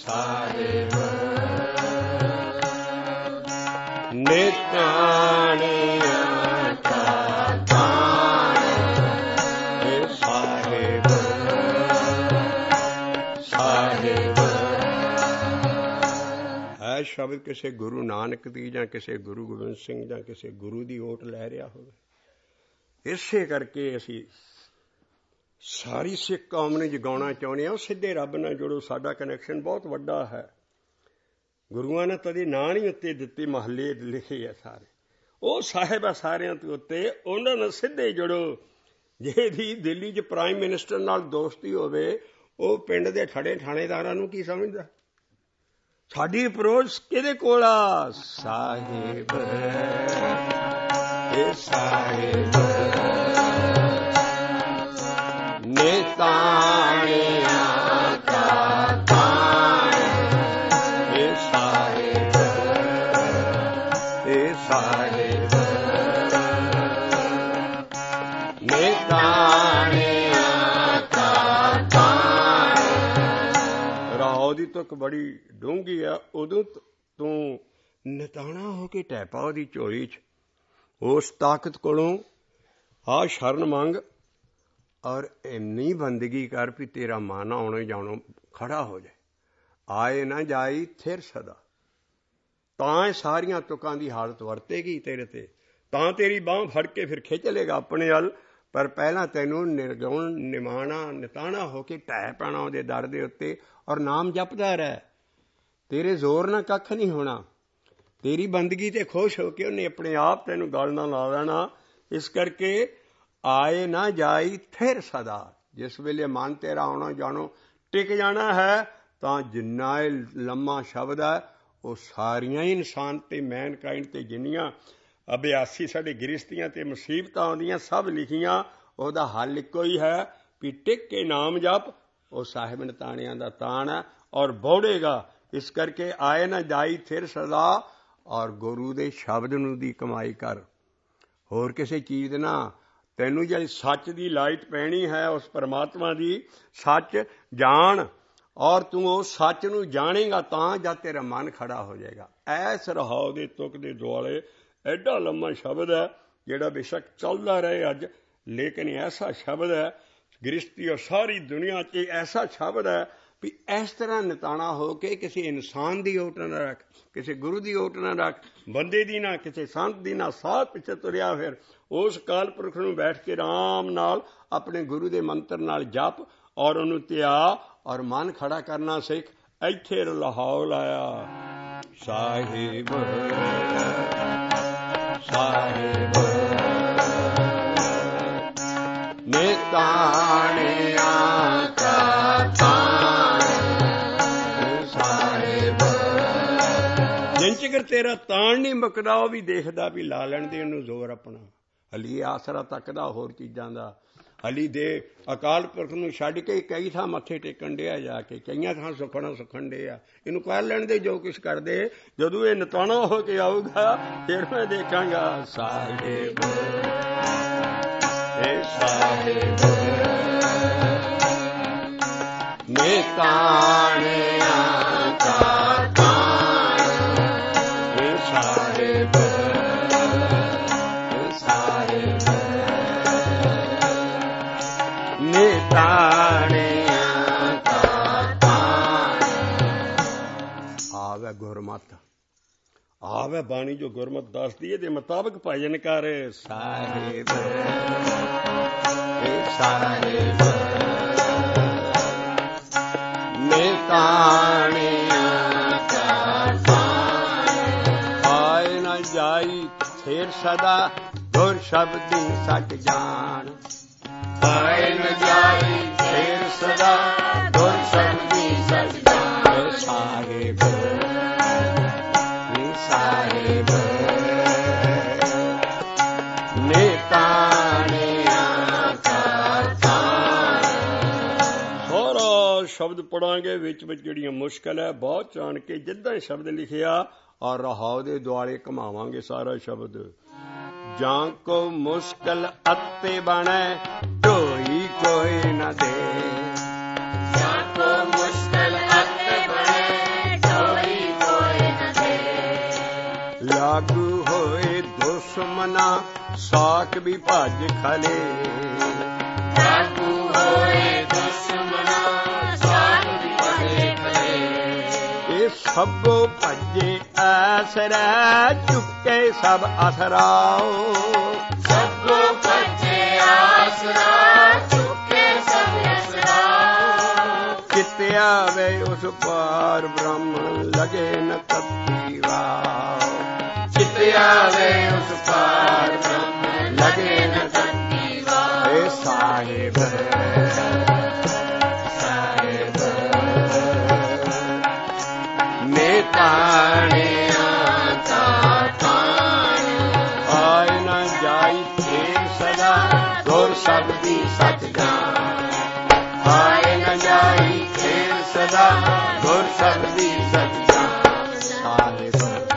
ਸਾਹਿਬ ਨਿਤਾਣਿਆਂ ਕਾ ਤਾਣ ਇਹ ਸਾਹਿਬ ਸਾਹਿਬ ਹੈ ਸ਼ਬਦ ਕਿਸੇ ਗੁਰੂ ਨਾਨਕ ਦੀ ਜਾਂ ਕਿਸੇ ਗੁਰੂ ਗੋਬਿੰਦ ਸਿੰਘ ਜਾਂ ਕਿਸੇ ਗੁਰੂ ਦੀ ਓਟ ਲੈ ਰਿਹਾ ਹੋਵੇ। ਇਸੇ ਕਰਕੇ ਅਸੀਂ ਸਾਰੀ ਸਿੱਖ ਕੌਮ ਨੂੰ ਜਗਾਉਣਾ ਚਾਹੁੰਦੇ ਹਾਂ। ਉਹ ਸਿੱਧੇ ਰੱਬ ਨਾਲ ਜੁੜੋ। ਸਾਡਾ ਕਨੈਕਸ਼ਨ ਬਹੁਤ ਵੱਡਾ ਹੈ। ਗੁਰੂਆਂ ਨੇ ਤਦੇ ਨਾਂ ਨਹੀਂ ਉੱਤੇ ਦਿੱਤੇ, ਮਹੱਲੇ ਲਿਖੇ ਆ ਸਾਰੇ। ਉਹ ਸਾਹਿਬ ਆ ਸਾਰਿਆਂ ਤੋਂ ਉੱਤੇ, ਉਹਨਾਂ ਨਾਲ ਸਿੱਧੇ ਜੁੜੋ। ਜਿਹਦੀ ਦਿੱਲੀ 'ਚ ਪ੍ਰਾਈਮ ਮਿਨਿਸਟਰ ਨਾਲ ਦੋਸਤੀ ਹੋਵੇ, ਉਹ ਪਿੰਡ ਦੇ ਠੜੇ ਥਾਣੇਦਾਰਾਂ ਨੂੰ ਕੀ ਸਮਝਦਾ? ਸਾਡੀ ਅਪਰੋਚ ਕਿਹਦੇ ਕੋਲ ਆ? ਸਾਹਿਬ ਇਹ ਸਾਹਿਬ ਨਿਤਾਣਿਆਂ ਕਾ ਤਾਣ ਇਹ ਸਾਹਿਬ ਇਹ ਸਾਹਿਬ ਨਿਤਾਣਿਆਂ ਕਾ ਤਾਣ। ਰਾਹੋਂ ਦੀ ਤੁਕ ਬੜੀ ਡੂੰਘੀ ਆ। ਉਦੋਂ ਤੂੰ ਨਿਤਾਣਾ ਹੋ ਕੇ ਟੈਪਾ ਉਹਦੀ ਝੋਲੀ 'ਚ। ਉਸ ਤਾਕਤ ਕੋਲੋਂ ਆ ਸ਼ਰਨ ਮੰਗ ਔਰ ਇੰਨੀ ਬੰਦਗੀ ਕਰ ਵੀ ਤੇਰਾ ਮਨ ਆਉਣੋ ਜਾਣੋ ਖੜਾ ਹੋ ਜਾਏ। ਆਏ ਨਾ ਜਾਈ ਥਿਰ ਸਦਾ। ਤਾਂ ਇਹ ਸਾਰੀਆਂ ਤੁਕਾਂ ਦੀ ਹਾਲਤ ਵਰਤੇਗੀ ਤੇਰੇ ਤੇ, ਤਾਂ ਤੇਰੀ ਬਾਂਹ ਫੜ ਕੇ ਫਿਰ ਖਿੱਚ ਲਏਗਾ ਆਪਣੇ ਵੱਲ। ਪਰ ਪਹਿਲਾਂ ਤੈਨੂੰ ਨਿਰਗੁਣ ਨਿਮਾਣਾ ਨਿਤਾਣਾ ਹੋ ਕੇ ਢਹਿ ਪੈਣਾ ਉਹਦੇ ਦਰ ਦੇ ਉੱਤੇ ਔਰ ਨਾਮ ਜਪਦਾ ਰਹਿ। ਤੇਰੇ ਜ਼ੋਰ ਨਾਲ ਕੱਖ ਨਹੀਂ ਹੋਣਾ। ਤੇਰੀ ਬੰਦਗੀ ਤੇ ਖੁਸ਼ ਹੋ ਕੇ ਉਹਨੇ ਆਪਣੇ ਆਪ ਤੈਨੂੰ ਗਲ ਨਾਲ ਲਾ ਦੇਣਾ। ਇਸ ਕਰਕੇ ਆਏ ਨਾ ਜਾਈ ਥਿਰ ਸਦਾ। ਜਿਸ ਵੇਲੇ ਮਨ ਤੇਰਾ ਆਉਣਾ ਜਾਣੋ ਟਿਕ ਜਾਣਾ ਹੈ, ਤਾਂ ਜਿੰਨਾ ਇਹ ਲੰਮਾ ਸ਼ਬਦ ਹੈ ਉਹ ਸਾਰੀਆਂ ਹੀ ਇਨਸਾਨ ਤੇ ਮੈਨਕਾਇੰਡ ਤੇ ਜਿੰਨੀਆਂ ਅਭਿਆਸੀ ਸਾਡੇ ਗ੍ਰਸਤੀਆਂ ਤੇ ਮੁਸੀਬਤਾਂ ਆਉਂਦੀਆਂ ਸਭ ਲਿਖੀਆਂ। ਉਹਦਾ ਹੱਲ ਇੱਕੋ ਹੀ ਹੈ ਵੀ ਟਿਕ ਕੇ ਨਾਮ ਜਪ। ਉਹ ਸਾਹਿਬ ਨਿਤਾਣਿਆਂ ਦਾ ਤਾਣ ਹੈ ਔਰ ਬੌੜੇਗਾ। ਇਸ ਕਰਕੇ ਆਏ ਨਾ ਜਾਈ ਥਿਰ ਸਦਾ ਔਰ ਗੁਰੂ ਦੇ ਸ਼ਬਦ ਨੂੰ ਦੀ ਕਮਾਈ ਕਰ। ਹੋਰ ਕਿਸੇ ਚੀਜ਼ ਨਾ। ਤੈਨੂੰ ਜਿਹੜੀ ਸੱਚ ਦੀ ਲਾਈਟ ਪੈਣੀ ਹੈ ਉਸ ਪਰਮਾਤਮਾ ਦੀ, ਸੱਚ ਜਾਣ ਔਰ ਤੂੰ ਉਸ ਸੱਚ ਨੂੰ ਜਾਣੇਗਾ ਤਾਂ ਜਦ ਤੇਰਾ ਮਨ ਖੜਾ ਹੋ ਜਾਏਗਾ। ਐਸ ਰਹਾਉ ਦੇ ਤੁਕ ਦੇ ਦੁਆਲੇ ਐਡਾ ਲੰਮਾ ਸ਼ਬਦ ਹੈ ਜਿਹੜਾ ਬੇਸ਼ੱਕ ਚੱਲਦਾ ਰਹੇ ਅੱਜ, ਲੇਕਿਨ ਐਸਾ ਸ਼ਬਦ ਹੈ ਗ੍ਰਸਤੀ ਔਰ ਸਾਰੀ ਦੁਨੀਆ 'ਚ ਐਸਾ ਸ਼ਬਦ ਹੈ ਵੀ ਇਸ ਤਰ੍ਹਾਂ ਨਿਤਾਣਾ ਹੋ ਕੇ ਕਿਸੇ ਇਨਸਾਨ ਦੀ ਓਟ ਨਾ ਰੱਖ, ਕਿਸੇ ਗੁਰੂ ਦੀ ਓਟ ਨਾ ਰੱਖ, ਬੰਦੇ ਦੀ ਨਾ, ਕਿਸੇ ਸੰਤ ਦੀ ਨਾ। ਸਾਹ ਪਿੱਛੇ ਤੁਰਿਆ ਫਿਰ ਉਸ ਕਾਲ ਪੁਰਖ ਨੂੰ ਬੈਠ ਕੇ ਆਰਾਮ ਨਾਲ ਆਪਣੇ ਗੁਰੂ ਦੇ ਮੰਤਰ ਨਾਲ ਜਪ ਔਰ ਉਹਨੂੰ ਧਿਆ ਔਰ ਮਨ ਖੜਾ ਕਰਨਾ ਸਿੱਖ। ਇੱਥੇ ਲਾਹੌਰ ਲਾਇਆ ਸਾਹਿਬ ਸਾਹਿਬ ਨਿਤਾਣਿਆਂ ਕਾ ਤਾਣ ਸਾਹਿਬ। ਜਿੰਨ ਚਿਰ ਤੇਰਾ ਤਾਣ ਨਹੀਂ ਮੁੱਕਦਾ ਉਹ ਵੀ ਦੇਖਦਾ ਵੀ ਲਾ ਲੈਣ ਦੇ ਉਹਨੂੰ ਜ਼ੋਰ ਆਪਣਾ। ਹਲੀ ਆਸਰਾ ਤੱਕਦਾ ਹੋਰ ਚੀਜ਼ਾਂ ਦਾ। ਹਲੀ ਦੇ ਅਕਾਲ ਪੁਰਖ ਨੂੰ ਛੱਡ ਕੇ ਕਈ ਥਾਂ ਮੱਥੇ ਟੇਕਣ ਡਿਆ ਜਾ ਕੇ, ਕਈਆਂ ਥਾਂ ਸੁਖਣ ਡਿਆ। ਇਹਨੂੰ ਕਰ ਲੈਣ ਦੇ ਜੋ ਕੁਛ ਕਰਦੇ। ਜਦੋਂ ਇਹ ਨਿਤਾਣਾ ਹੋ ਕੇ ਆਊਗਾ ਫਿਰ ਮੈਂ ਦੇਖਾਂਗਾ ਸਾਹਿਬ ਇਹ ਸਾਹਿਬ ਨਿਤਾਣਿਆਂ ਕਾ ਤਾਣ ਇਹ ਸਾਹਿਬ ਇਹ ਸਾਹਿਬ ਨਿਤਾਣਿਆਂ ਕਾ ਤਾਣ। ਆਵੇ ਗੁਰਮਤਿ ਆਵੇ ਬਾਣੀ ਜੋ ਗੁਰਮਤਿ ਦੱਸਦੀ ਇਹਦੇ ਮੁਤਾਬਕ ਭਜਨ ਕਰ ਸਾਹਿਬ ਸਾਹਿਬ ਨਿਤਾਣਿਆਂ ਕਾ ਤਾਣ। ਆਏ ਨਾ ਜਾਈ ਥਿਰ ਸਦਾ ਗੁਰ ਸ਼ਬਦੀ ਸੱਚ ਜਾਣ। ਆਏ ਨਾ ਜਾਈ ਥਿਰ ਸਦਾ ਗੁਰ ਸ਼ਬਦੀ ਸੱਚ ਜਾਣ ਸਾਹਿਬ ਸਾਹਿਬ ਨਿਤਾਣਿਆਂ ਕਾ ਤਾਣ। ਸਾਰਾ ਸ਼ਬਦ ਪੜਾਂਗੇ ਵਿੱਚ ਜਿਹੜੀਆਂ ਮੁਸ਼ਕਲ ਹੈ ਬਹੁਤ ਜਾਣ ਕੇ ਜਿੱਦਾਂ ਸ਼ਬਦ ਲਿਖਿਆ ਔਰ ਰਹਾਉ ਦੇ ਦੁਆਲੇ ਘੁਮਾਵਾਂਗੇ ਸਾਰਾ ਸ਼ਬਦ। ਜਾਂ ਕੋ ਮੁਸ਼ਕਲ ਅੱਤੇ ਬਣੇ ਢੋਈ ਕੋਈ ਨਾ ਦੇ। ਜਾਂ ਕੋ ਮੁਸ਼ਕਲ ਅੱਤੇ ਬਣੇ ਦੁਸ਼ਮਨਾ ਸਾਖ ਵੀ ਭਜ ਖਲੇ। ਕਾਬੂ ਹੋਏ ਦੁਸ਼ਮਨਾ ਸਾਖ ਵੀ ਭਜ ਖਲੇ। ਇਹ ਸਭੋ ਭਜੇ ਆਸਰਾ ਚੁੱਕੇ ਸਭ ਆਸਰਾਓ। ਸਭੋ ਭਜੇ ਆਸਰਾ ਚੁੱਕੇ ਸਭ ਆਸਰਾਓ। ਚਿਤ ਆਵੇ ਉਸ ਪਾਰ ਬ੍ਰਹਮ ਲਗੇ ਨ ਤਪੀ ਵਾਓ। ਚਿਤ ਆਵੇ ਉਸ ਪਾਰ ਬ੍ਰਹਮ ਲਗੇ ਨ ਤਪੀ ਵਾਓ। ਏ ਸਾਹਿਬ ਸਾਹਿਬ ਮੇਤਾਣਿਆ ਕਾ ਤਾਣ। ਆਇ ਨ ਜਾਈ ਫੇਰ ਸਦਾ ਗੁਰ ਸ਼ਬਦੀ ਸਚ ਜਾਣ। ਆਇ ਨ ਜਾਈ ਫੇਰ ਸਦਾ ਗੁਰ ਸ਼ਬਦੀ ਸਚ ਜਾਣ। ਸਾਹਿਬ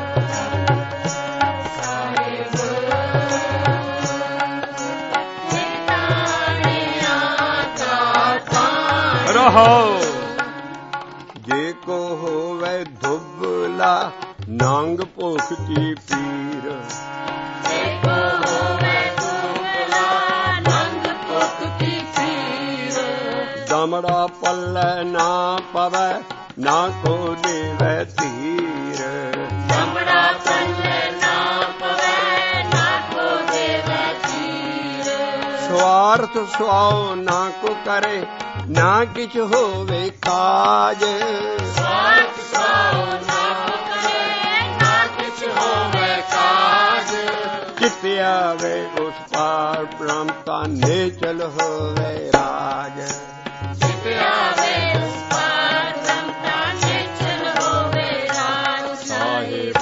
ਰਹੋ। ਜੇ ਕੋ ਹੋਵੇ ਦੁਬਲਾ ਨੰਗ ਭੁਖ ਕੀ ਪੀਰ। ਜੇ ਕੋ ਹੋਵੇ ਦੁਬਲਾ ਨੰਗ ਭੁਖ ਕੀ ਪੀਰ। ਦਮੜਾ ਪੱਲੇ ਨਾ ਪਵੈ ਨਾ ਕੋ ਦੇਵੈ ਧੀਰ। ਦਮੜਾ ਪੱਲੇ ਨਾ ਪਵੈ ਨਾ ਕੋ ਦੇਵੈ ਧੀਰ। ਸਵਾਰਥ ਸੁਆਓ ਨਾ ਕੋ ਕਰੇ ਨਾ ਕਿਛ ਹੋਵੇ ਕਾਜ। ਸਵਾਰਥ ਸੁਆਓ ਨਾ ਕੋ ਕਰੇ ਨਾ ਕਿਛ ਹੋਵੇ ਕਾਜ। ਚਿਤ ਆਵੇ ਉਸ ਪਾਰ ਬ੍ਰਹਮ ਤਾਂ ਨਿਚਲ ਹੋਵੇ ਰਾਜ। ਚਿਤ ਆਵੇ ਉਸ ਪਾਰ ਬ੍ਰਹਮ ਤਾਂ ਨਿਚਲ ਹੋਵੇ ਰਾਜ। ਸਾਹਿਬ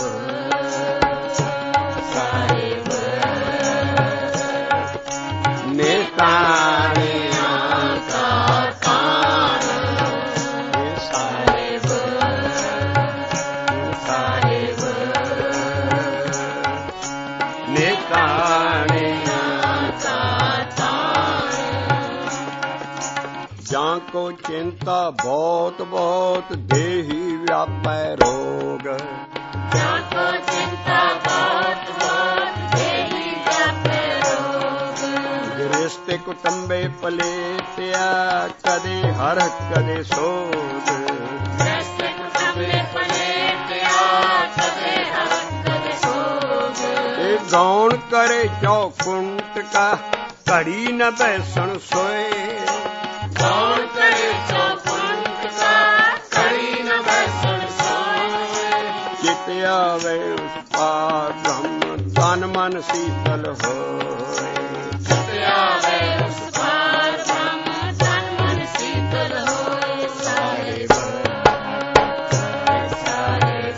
ਸਾਹਿਬ ਨੇਤਾਣਿਆ ਕਾ ਤਾਣ। ਸਾਹਿਬ ਸਾਹਿਬ ਨੇਤਾਣਿਆ ਕਾ ਤਾਣ। ਜਾਂ ਕੋ ਚਿੰਤਾ ਬਹੁਤ ਬਹੁਤ ਦੇਹੀ ਵਿਆਪੈ ਰੋਗ। ਜਾਂ ਕੋ ਚਿੰਤਾ ਬਹੁਤ ਬਹੁਤ ਦੇਹੀ ਵਿਆਪੈ ਰੋਗ। ਗ੍ਰਸਤ ਕੁਟੰਬੇ ਪਲੇਟਿਆ ਕਦੇ ਹਰ ਕਦੇ ਸੋਗ। ਰਸਤੇ ਕੁਟੰਬੇ ਪਲੇਟਿਆ ਕਦੇ ਹਰ ਕਦੇ ਸੋਗ। ਇਹ ਗੌਣ ਕਰੇ ਚੌਕੁੰਟ ਕਾ ਘੜੀ ਨ ਬੈਸਣ ਸੋਏ। ਗੌਣ ਕਰੇ ਚੌਕੁੰਟ ਕਾ ਘੜੀ ਨ ਬੈਸਣ ਸੋਏ। ਚਿਤ ਆਵੇ ਉਸ ਪਾਰ ਬ੍ਰਹਮ ਤਨ ਮਨ ਸੀਤਲ ਹੋਏ। ਚਿਤ ਆਵੇ ਉਸ ਪਾਰ ਬ੍ਰਹਮ ਤਨ ਮਨ ਸੀਤਲ ਹੋਏ। ਸਾਹਿਬ ਸਾਹਿਬ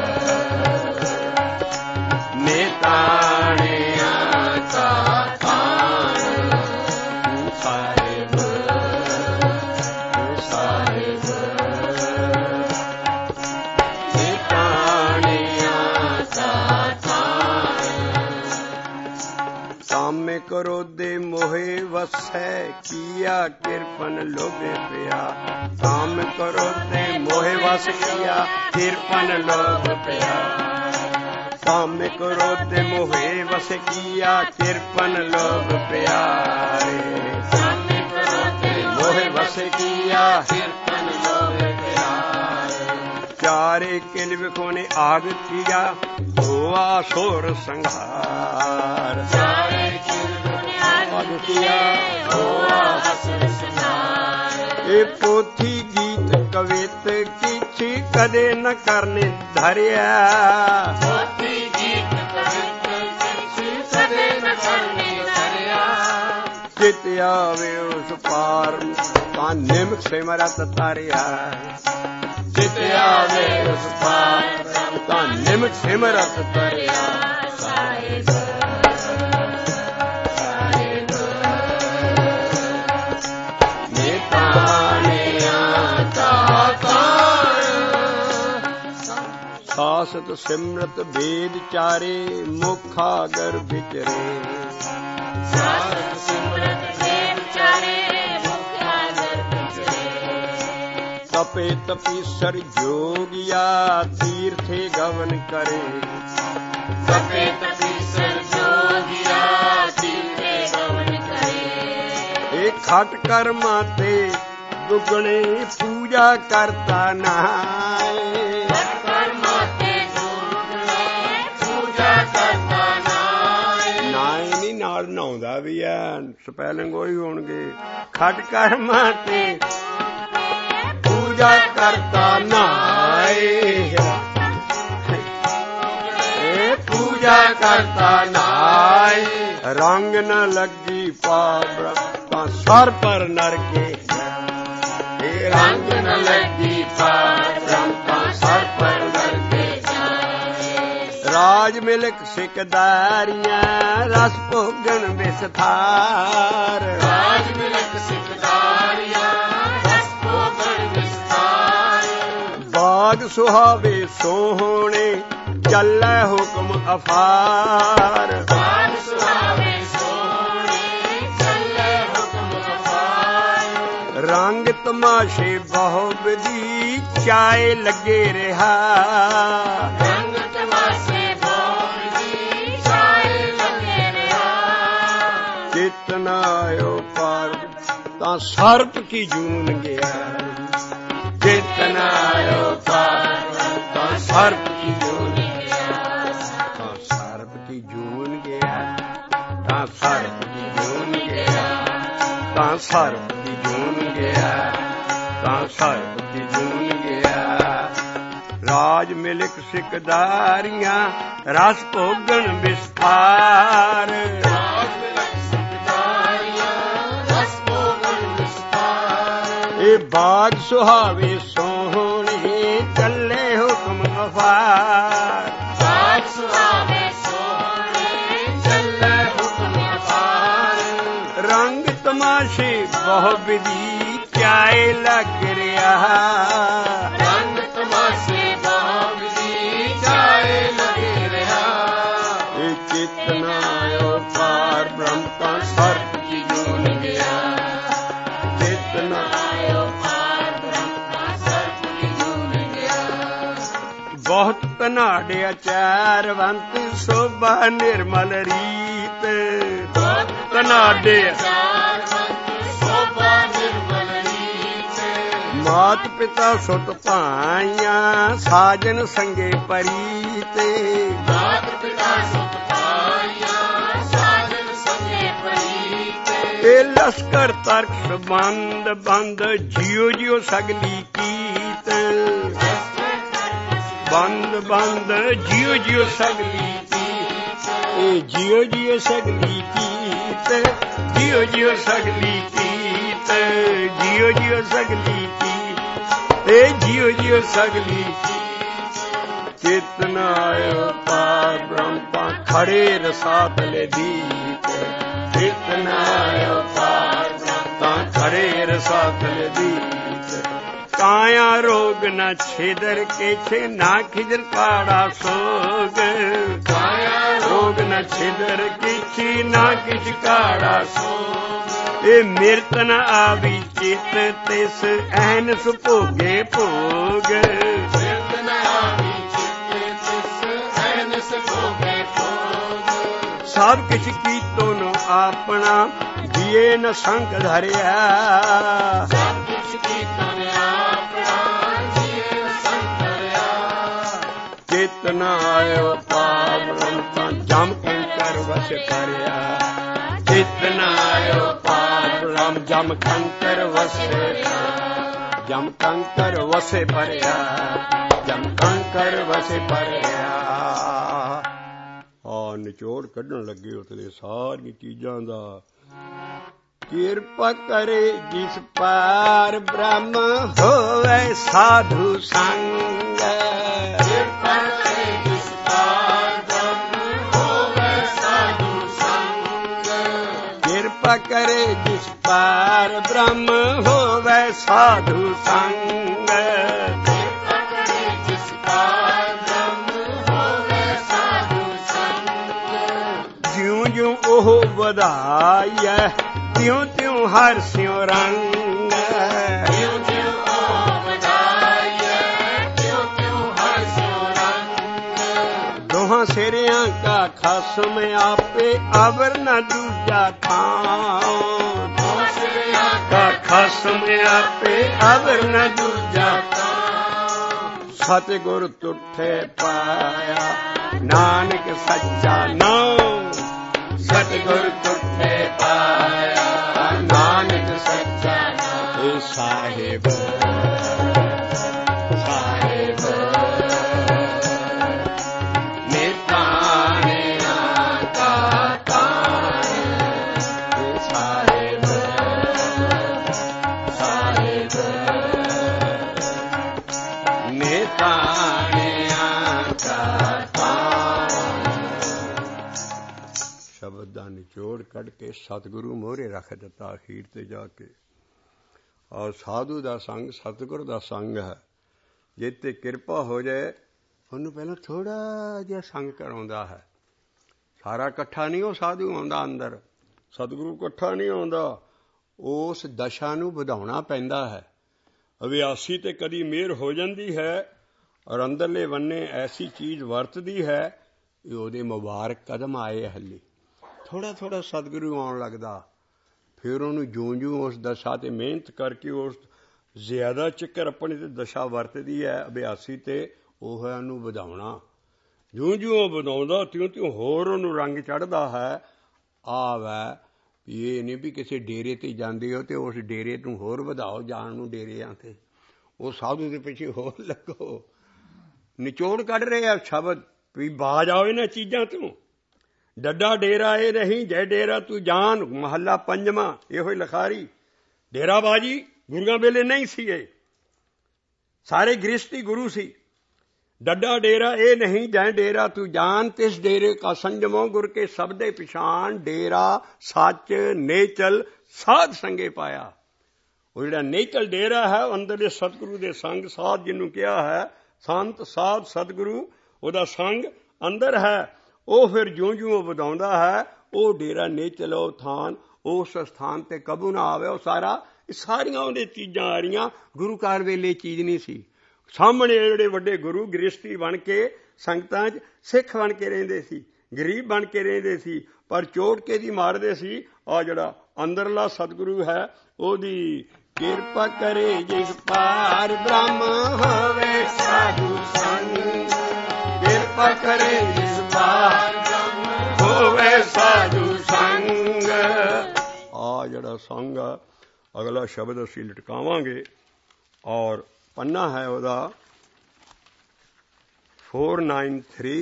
ਨੇਤਾਣਿਆ ਕਾ ਤਾਣ। ਸਾਹਿਬ ਸਾਹਿਬ ਨੇਤਾਣਿਆ ਕਾ ਤਾਣ। ਕਾਮੇ ਕ੍ਰੋਧੇ ਮੋਹਿ ਵਸੈ ਕੀਆ ਕਿਰਪਨ ਲੋਭੇ ਪਿਆ। ਕਾਮ ਕ੍ਰੋਧੇ ਮੋਹਿ ਵਸ ਕੀਆ ਕਿਰਪਨ ਲੋਭ ਪਿਆ। ਕਾਮ ਕ੍ਰੋਧੇ ਮੋਹਿ ਵਸ ਕੀਆ ਕਿਰਪਨ ਲੋਭ ਪਿਆਰੇ। ਸਾਮੇ ਕ੍ਰੋਧੇ ਮੋਹਿ ਵਸ ਕੀਆ ਕਿਰਪਨ ਲੋਭ ਪਿਆਰੇ। ਚਾਰੇ ਕਿਲ ਵਿਖੋਨੇ ਆਗ ਕੀਆ ਹੋਆ ਸੋਰ ਸੰਘਾਰ। ਚਾਰੇ ਕਿਰਪਨ ਆਗ ਕੀਆ ਹੋਆ ਅਸੁਰ ਸੰਘਾਰ। ਇਹ ਪੋਥੀ ਗੀਤ ਕਵਿਤ ਕਿਛ ਕਦੇ ਨ ਕਰਨੇ ਧਰਿਆ। ਪੋਥੀ ਗੀਤ ਕਵਿਤ ਕਿਛ ਕਦੇ ਨ ਕਰਨੇ ਧਰਿਆ। ਚਿਤ ਆਵੇ ਉਸ ਪਾਰ ਤਾਂ ਨਿਮਕ ਸਿਮਰਤ ਤਾਰਿਆ। ਚਿਤ ਆਵੇ ਉਸ ਪਾਰ ਤਾਂ ਨਿਮਕ ਸਿਮਰਤ ਤਾਰਿਆ। ਸਾਹਿਬ ਸਾਹਿਬ ਨੇਤਾਣਿਆ ਕਾ ਤਾਣ। ਸਾਸਤ ਸਿਮਰਤ ਵੇਦ ਚਾਰੇ ਮੁਖਾਗਰ ਵਿਚਰੇ। ਸਾਸਤ ਸਿਮਰਤ ਵੇਦ ਚਾਰੇ ਮੁਖਾਗਰ ਵਿਚਰੇ। ਤਪੇ ਤਪੀਸਰ ਜੋਗਿਆ ਤੀਰਥੇ ਗਵਨ ਕਰੇ ਤਪੇ ਤਪੀਸਰ ਜੋਗਿਆ ਤੀਰਥੇ ਗਵਨ ਕਰੇ ਇਹ ਖਟ ਕਰਮਾਂ ਤੇ ਦੁਗਣੇ ਪੂਜਾ ਕਰਤਾ ਨਾਏ ਖਟ ਕਰਮਾਂ ਤੇ ਦੁਗਣੇ ਪੂਜਾ ਕਰਤਾ ਨਾਏ ਨਾਏ ਨਹੀਂ ਨਾਲ ਨਹਾਉਂਦਾ ਵੀ ਐ ਸਪੈਲਿੰਗ ਉਹੀ ਹੋਣਗੇ ਖਟ ਕਰਮਾਂ ਤੇ ਪੂਜਾ ਕਰਤਾ ਨਾਏ ਇਹ ਪੂਜਾ ਕਰਤਾ ਨਾਏ ਰੰਗ ਨ ਲੱਗੀ ਪਾਵ ਤਾਂ ਸਰ ਪਰ ਨਰਕੇ ਇਹ ਰੰਗ ਨ ਲੱਗੀ ਪਾਵ ਤਾਂ ਸਰ ਪਰ ਨਰਕੇ ਰਾਜ ਮਿਲਕ ਸਿਕਦਾਰੀਆਂ ਰਸ ਭੋਗਣ ਵਿਸਥਾਰ ਰਾਜ ਮਿਲਕ ਸਿਕਦਾਰੀਆਂ ਰਸ ਭੋਗਣ ਵਿਸਥਾਰ ਬਾਗ ਸੁਹਾਵੇ ਸੋਹਣੇ ਚੱਲੈ ਹੁਕਮ ਅਫਾਰ ਬਾਗ ਸੁਹਾਵੇ ਸੋਹਣੇ ਚੱਲੈ ਹੁਕਮ ਅਫਾਰ ਰੰਗ ਤਮਾਸ਼ੇ ਬਹੁ ਵਿਧੀ ਚਾਏ ਲੱਗੇ ਰਿਹਾ ਰੰਗ ਤਮਾਸ਼ੇ ਬਹੁ ਵਿਧੀ ਚਾਏ ਲੱਗੇ ਰਿਹਾ ਚੇਤਨ ਆਇਓ ਪਾਰ ਤਾਂ ਸਰਪ ਕੀ ਜੂਨ ਗਿਆ ਚੇਤਨ ਆਇਓ ਪਾਰ ਤਾਂ ਸਰਪ ਕੀ ਜੂਨ ਤਾਂ ਸਰਪ ਕੀ ਜੂਨ ਗਿਆ ਤਾਂ ਸਰਪ ਕੀ ਜੂਨ ਗਿਆ ਤਾਂ ਸਰਪ ਕੀ ਜੂਨ ਗਿਆ ਤਾਂ ਸਰਪ ਕੀ ਜੂਨ ਗਿਆ ਰਾਜ ਮਿਲਕ ਸਿਕਦਾਰੀਆਂ ਰਸ ਭੋਗਣ ਵਿਸਥਾਰ ਰਾਜ ਮਿਲਕ ਸਿਕਦਾਰੀਆਂ ਰਸ ਭੋਗਣ ਵਿਸਥਾਰ ਇਹ ਬਾਗ ਸੁਹਾਵੇ ਸੋਹਣੇ ਚੱਲੇ ਹੁਕਮ ਅਫਾਰ ਬਾਗ ਸੁਹਾਵੇ ਸੋਹਣੇ ਚੱਲੇ ਹੁਕਮ ਅਫਾਰ ਰੰਗ ਤਮਾਸ਼ੇ ਬਹੁ ਵਿਧੀ ਚਾਏ ਲੱਗ ਰਿਹਾ ਰੰਗ ਤਮਾਸ਼ੇ ਬਹੁ ਵਿਧੀ ਚਾਏ ਲੱਗੇ ਰਿਹਾ ਇਹ ਚੇਤਨ ਆਇਓ ਪਾਰ ਬ੍ਰਹਮ ਤਾਂ ਸਰਪ ਕੀ ਜੂਨ ਗਿਆ ਚੇਤਨ ਆਇਓ ਪਾਰ ਬ੍ਰਹਮ ਦਾ ਸਰਪ ਕੀ ਜੂਨ ਗਿਆ ਬਹੁਤ ਧਨਾਢ ਆਚਾਰਵੰਤ ਸੋਭਾ ਨਿਰਮਲ ਰੀਤ ਬਹੁਤ ਧਨਾਢ ਸੋਭਾ ਨਿਰਮਲ ਰੀਤ ਮਾਤ ਪਿਤਾ ਸੁਤ ਭਾਈਆਂ ਸਾਜਨ ਸੰਗੇ ਪਰੀਤੇ ਮਾਤ ਪਿਤਾ ਸੁਤ ਭਾਈਆਂ ਸਾਜਨ ਸੰਗੇ ਪਰੀਤੇ ਇਹ ਲਸ਼ਕਰ ਤਰਕ ਬੰਦ ਬੰਦ ਜਿਉ ਜਿਉ ਸਗਲੀ ਕੀਤ ਬੰਦ ਬੰਦ ਜਿਉ ਜਿਉ ਸਗਲੀ ਕੀਤ ਇਹ ਜਿਉ ਜਿਉ ਸਗਲੀ ਕੀਤ ਜਿਉ ਜਿਉ ਸਗਲੀ ਕੀਤ ਜਿਉ ਜਿਉ ਸਗਲੀ ਕੀਤ ਇਹ ਜਿਉ ਜਿਉ ਸਗਲੀ ਚੇਤਨ ਆਇਓ ਪਾਰ ਬ੍ਰਹਮ ਤਾਂ ਖੜੇ ਰਸਾਤ ਲੈ ਦੀਪ ਚੇਤਨ ਆਇਓ ਪਾਰ ਬ੍ਰਹਮ ਤਾਂ ਖੜੇ ਰਸਾਤ ਲੈ ਦੀਪ ਕਾਇਆ ਰੋਗ ਨ ਛੇਦਰ ਕੇ ਨਾ ਖਿਜਰ ਕਾੜਾ ਸੋਗ ਕਾਇਆ ਰੋਗ ਨ ਛੇਦਰ ਕੇ ਨਾ ਕਿਛ ਕਾੜਾ ਸੋਗ ਇਹ ਮਿਰਤ ਨ ਆਵੀ ਚਿਤ ਤਿਸ ਐਨਸ ਭੋਗੇ ਭੋਗ ਸਭ ਕਿਛ ਕੀਤੋ ਨੂੰ ਆਪਣਾ ਦੀਏ ਨ ਸੰਗ ਧਰਿਆ ਸਭ ਕੁਛ ਕੀਤਾ ਨੇ ਆਪਣਾ ਜੀਵ ਸੰਤਰਿਆ ਚੇਤਨ ਆਇਓ ਪਾਰ ਬ੍ਰਹਮ ਤਾਂ ਜਮ ਕੰਕਰ ਵਸ ਪਰਿਆ ਚੇਤਨ ਆਇਓ ਪਾਰ ਬ੍ਰਹਮ ਜਮ ਕੰਕਰ ਵਸੇ ਜਮ ਕੰਕਰ ਵਸੇ ਪਰਿਆ ਜਮ ਕੰਕਰ ਵਸੇ ਪਰਿਆ ਨਿਚੋੜ ਕੱਢਣ ਲੱਗੇ ਉਤਲੇ ਸਾਰੀਆਂ ਚੀਜ਼ਾਂ ਦਾ ਕਿਰਪਾ ਕਰੇ ਜਿਸ ਪਾਰ ਬ੍ਰਹਮ ਹੋਵੇ ਸਾਧੂ ਸੰਗ ਕਿਰਪਾ ਕਰੇ ਜਿਸ ਪਾਰ ਬ੍ਰਹਮ ਹੋਵੇ ਸਾਧੂ ਸੰਗ ਕਿਰਪਾ ਕਰੇ ਜਿਸ ਪਾਰ ਬ੍ਰਹਮ ਹੋਵੇ ਸਾਧੂ ਸੰਗ ਕਿਰਪਾ ਕਰੇ ਜਿਸ ਪਾਰ ਬ੍ਰਹਮ ਹੋਵੇ ਸਾਧੂ ਸੰਗ ਜਿਉਂ ਜਿਉਂ ਉਹ ਵਧਾਈਐ ਤਿਉਂ ਤਿਉਂ ਹਰ ਸਿਉ ਰੰਗ ਜਿਉਂ ਜਿਉਂ ਉਹ ਵਧਾਈਐ ਸਿਰਿਆਂ ਕਾ ਖਸਮ ਆਪੇ ਅਵਰ ਨ ਦੂਜਾ ਥਾਂ। ਦੋ ਸਿਰਿਆਂ ਕਾ ਖਸਮ ਆਪੇ ਅਵਰ ਨ ਦੂਜਾ ਥਾਂ। ਸਤਿਗੁਰ ਤੁਠੇ ਪਾਇਆ ਨਾਨਕ ਸੱਚਾ ਨਾਮ। ਸਤਿਗੁਰ ਤੁਠੇ ਪਾਇਆ ਨਾਨਕ ਸੱਚਾ ਨਾਮ। ਏ ਸਾਹਿਬ ਸਾਹਿਬ ਨਿਤਾਣਿਆਂ ਕਾ ਤਾਣ। ਏ ਸਾਹਿਬ ਸਾਹਿਬ ਨਿਤਾਣਿਆਂ ਕਾ ਤਾਣ। ਸ਼ਬਦ ਦਾ ਨਿਚੋੜ ਕੱਢ ਕੇ ਸਤਿਗੁਰੂ ਮੋਹਰੇ ਰੱਖ ਦਿੱਤਾ ਅਖੀਰ ਤੇ ਜਾ ਕੇ। ਔਰ ਸਾਧੂ ਦਾ ਸੰਗ ਸਤਿਗੁਰ ਦਾ ਸੰਗ ਹੈ। ਜੇ ਤੇ ਕਿਰਪਾ ਹੋ ਜਾਏ ਉਹਨੂੰ ਪਹਿਲਾਂ ਥੋੜ੍ਹਾ ਜਿਹਾ ਸੰਗ ਕਰਾਉਂਦਾ ਹੈ। ਸਾਰਾ ਇਕੱਠਾ ਨਹੀਂ ਉਹ ਸਾਧੂ ਆਉਂਦਾ ਅੰਦਰ, ਸਤਿਗੁਰੂ ਇਕੱਠਾ ਨਹੀਂ ਆਉਂਦਾ। ਉਸ ਦਸ਼ਾ ਨੂੰ ਵਧਾਉਣਾ ਪੈਂਦਾ ਹੈ। ਅਭਿਆਸੀ ਤੇ ਕਦੀ ਮਿਹਰ ਹੋ ਜਾਂਦੀ ਹੈ ਔਰ ਅੰਦਰਲੇ ਬੰਨੇ ਐਸੀ ਚੀਜ਼ ਵਰਤਦੀ ਹੈ ਕਿ ਉਹਦੇ ਮੁਬਾਰਕ ਕਦਮ ਆਏ ਹੱਲੇ। ਥੋੜ੍ਹਾ ਥੋੜ੍ਹਾ ਸਤਿਗੁਰੂ ਆਉਣ ਲੱਗਦਾ। ਫਿਰ ਉਹਨੂੰ ਜਿਉਂ-ਜਿਉਂ ਉਸ ਦਸ਼ਾ 'ਤੇ ਮਿਹਨਤ ਕਰਕੇ ਉਸ ਜ਼ਿਆਦਾ ਚੱਕਰ ਆਪਣੇ 'ਤੇ ਦਸ਼ਾ ਵਰਤਦੀ ਹੈ ਅਭਿਆਸੀ 'ਤੇ, ਉਹ ਹੈ ਉਹਨੂੰ ਵਧਾਉਣਾ। ਜਿਉਂ-ਜਿਉਂ ਉਹ ਵਧਾਉਂਦਾ ਤਿਉਂ-ਤਿਉਂ ਹੋਰ ਉਹਨੂੰ ਰੰਗ ਚੜ੍ਹਦਾ ਹੈ। ਆਹ ਵੈ ਵੀ ਇਹ ਨਹੀਂ ਵੀ ਕਿਸੇ ਡੇਰੇ 'ਤੇ ਜਾਂਦੇ ਹੋ ਅਤੇ ਉਸ ਡੇਰੇ ਨੂੰ ਹੋਰ ਵਧਾਓ ਜਾਣ ਨੂੰ ਡੇਰਿਆਂ 'ਤੇ। ਉਹ ਸਾਧੂ ਦੇ ਪਿੱਛੇ ਹੋਰ ਲੱਗੋ। ਨਿਚੋੜ ਕੱਢ ਰਹੇ ਆ ਸ਼ਬਦ ਵੀ ਬਾਜ ਆਓ ਇਹਨਾਂ ਚੀਜ਼ਾਂ ਤੋਂ। ਡੱਡਾ ਡੇਰਾ ਇਹ ਨਹੀਂ ਜੈ ਡੇਰਾ ਤੂੰ ਜਾਨ। ਮਹੱਲਾ ਪੰਜਵਾਂ ਇਹੋ ਹੀ ਲਿਖਾਰੀ। ਡੇਰਾਬਾਜੀ ਗੁਰੂਆਂ ਵੇਲੇ ਨਹੀਂ ਸੀ। ਇਹ ਸਾਰੇ ਗ੍ਰਸਤੀ ਗੁਰੂ ਸੀ। ਡੱਡਾ ਡੇਰਾ ਇਹ ਨਹੀਂ ਜੈ ਡੇਰਾ ਤੂੰ ਜਾਨ। ਤਿਸ ਡੇਰੇ ਕਾ ਸੰਜਮੋ ਗੁਰ ਕੇ ਸਬਦੇ ਪਛਾਣ। ਡੇਰਾ ਸੱਚ ਨੇਚਲ ਸਾਧ ਸੰਗੇ ਪਾਇਆ। ਉਹ ਜਿਹੜਾ ਨੇਚਲ ਡੇਰਾ ਹੈ ਅੰਦਰਲੇ ਸਤਿਗੁਰੂ ਦੇ ਸੰਗ ਸਾਧ ਜਿਹਨੂੰ ਕਿਹਾ ਹੈ, ਸੰਤ ਸਾਧ ਸਤਿਗੁਰੂ ਉਹਦਾ ਸੰਗ ਅੰਦਰ ਹੈ। ਉਹ ਫਿਰ ਜਿਉਂ-ਜਿਉਂ ਉਹ ਵਧਾਉਂਦਾ ਹੈ ਉਹ ਡੇਰਾ ਨੇਚਲ ਉਹ ਥਾਨ ਉਸ ਸਥਾਨ 'ਤੇ ਕਬੂ ਨਾ ਆਵੇ। ਉਹ ਸਾਰੀਆਂ ਉਹਦੇ ਚੀਜ਼ਾਂ ਆ ਰਹੀਆਂ। ਗੁਰੂ ਕਾਰ ਵੇਲੇ ਚੀਜ਼ ਨਹੀਂ ਸੀ। ਸਾਹਮਣੇ ਜਿਹੜੇ ਵੱਡੇ ਗੁਰੂ ਗ੍ਰਸਤੀ ਬਣ ਕੇ ਸੰਗਤਾਂ 'ਚ ਸਿੱਖ ਬਣ ਕੇ ਰਹਿੰਦੇ ਸੀ, ਗਰੀਬ ਬਣ ਕੇ ਰਹਿੰਦੇ ਸੀ, ਪਰ ਚੋਟ ਕੇ ਦੀ ਮਾਰਦੇ ਸੀ। ਆਹ ਜਿਹੜਾ ਅੰਦਰਲਾ ਸਤਿਗੁਰੂ ਹੈ ਉਹਦੀ ਕਿਰਪਾ ਕਰੇ ਜਿਸ ਪਾਰ ਬ੍ਰਹਮ ਹੋਵੇ ਸਾਧੂ ਸੰਗ। ਕਿਰਪਾ ਕਰੇ ਜਿਸ ਪਾਰ ਬ੍ਰਹਮ ਹੋਵੇ ਸਾਧੂ ਸੰਗ। ਆਹ ਜਿਹੜਾ ਸੰਗ ਆ ਅਗਲਾ ਸ਼ਬਦ ਅਸੀਂ ਲਟਕਾਵਾਂਗੇ ਔਰ ਪੰਨਾ ਹੈ ਉਹਦਾ 493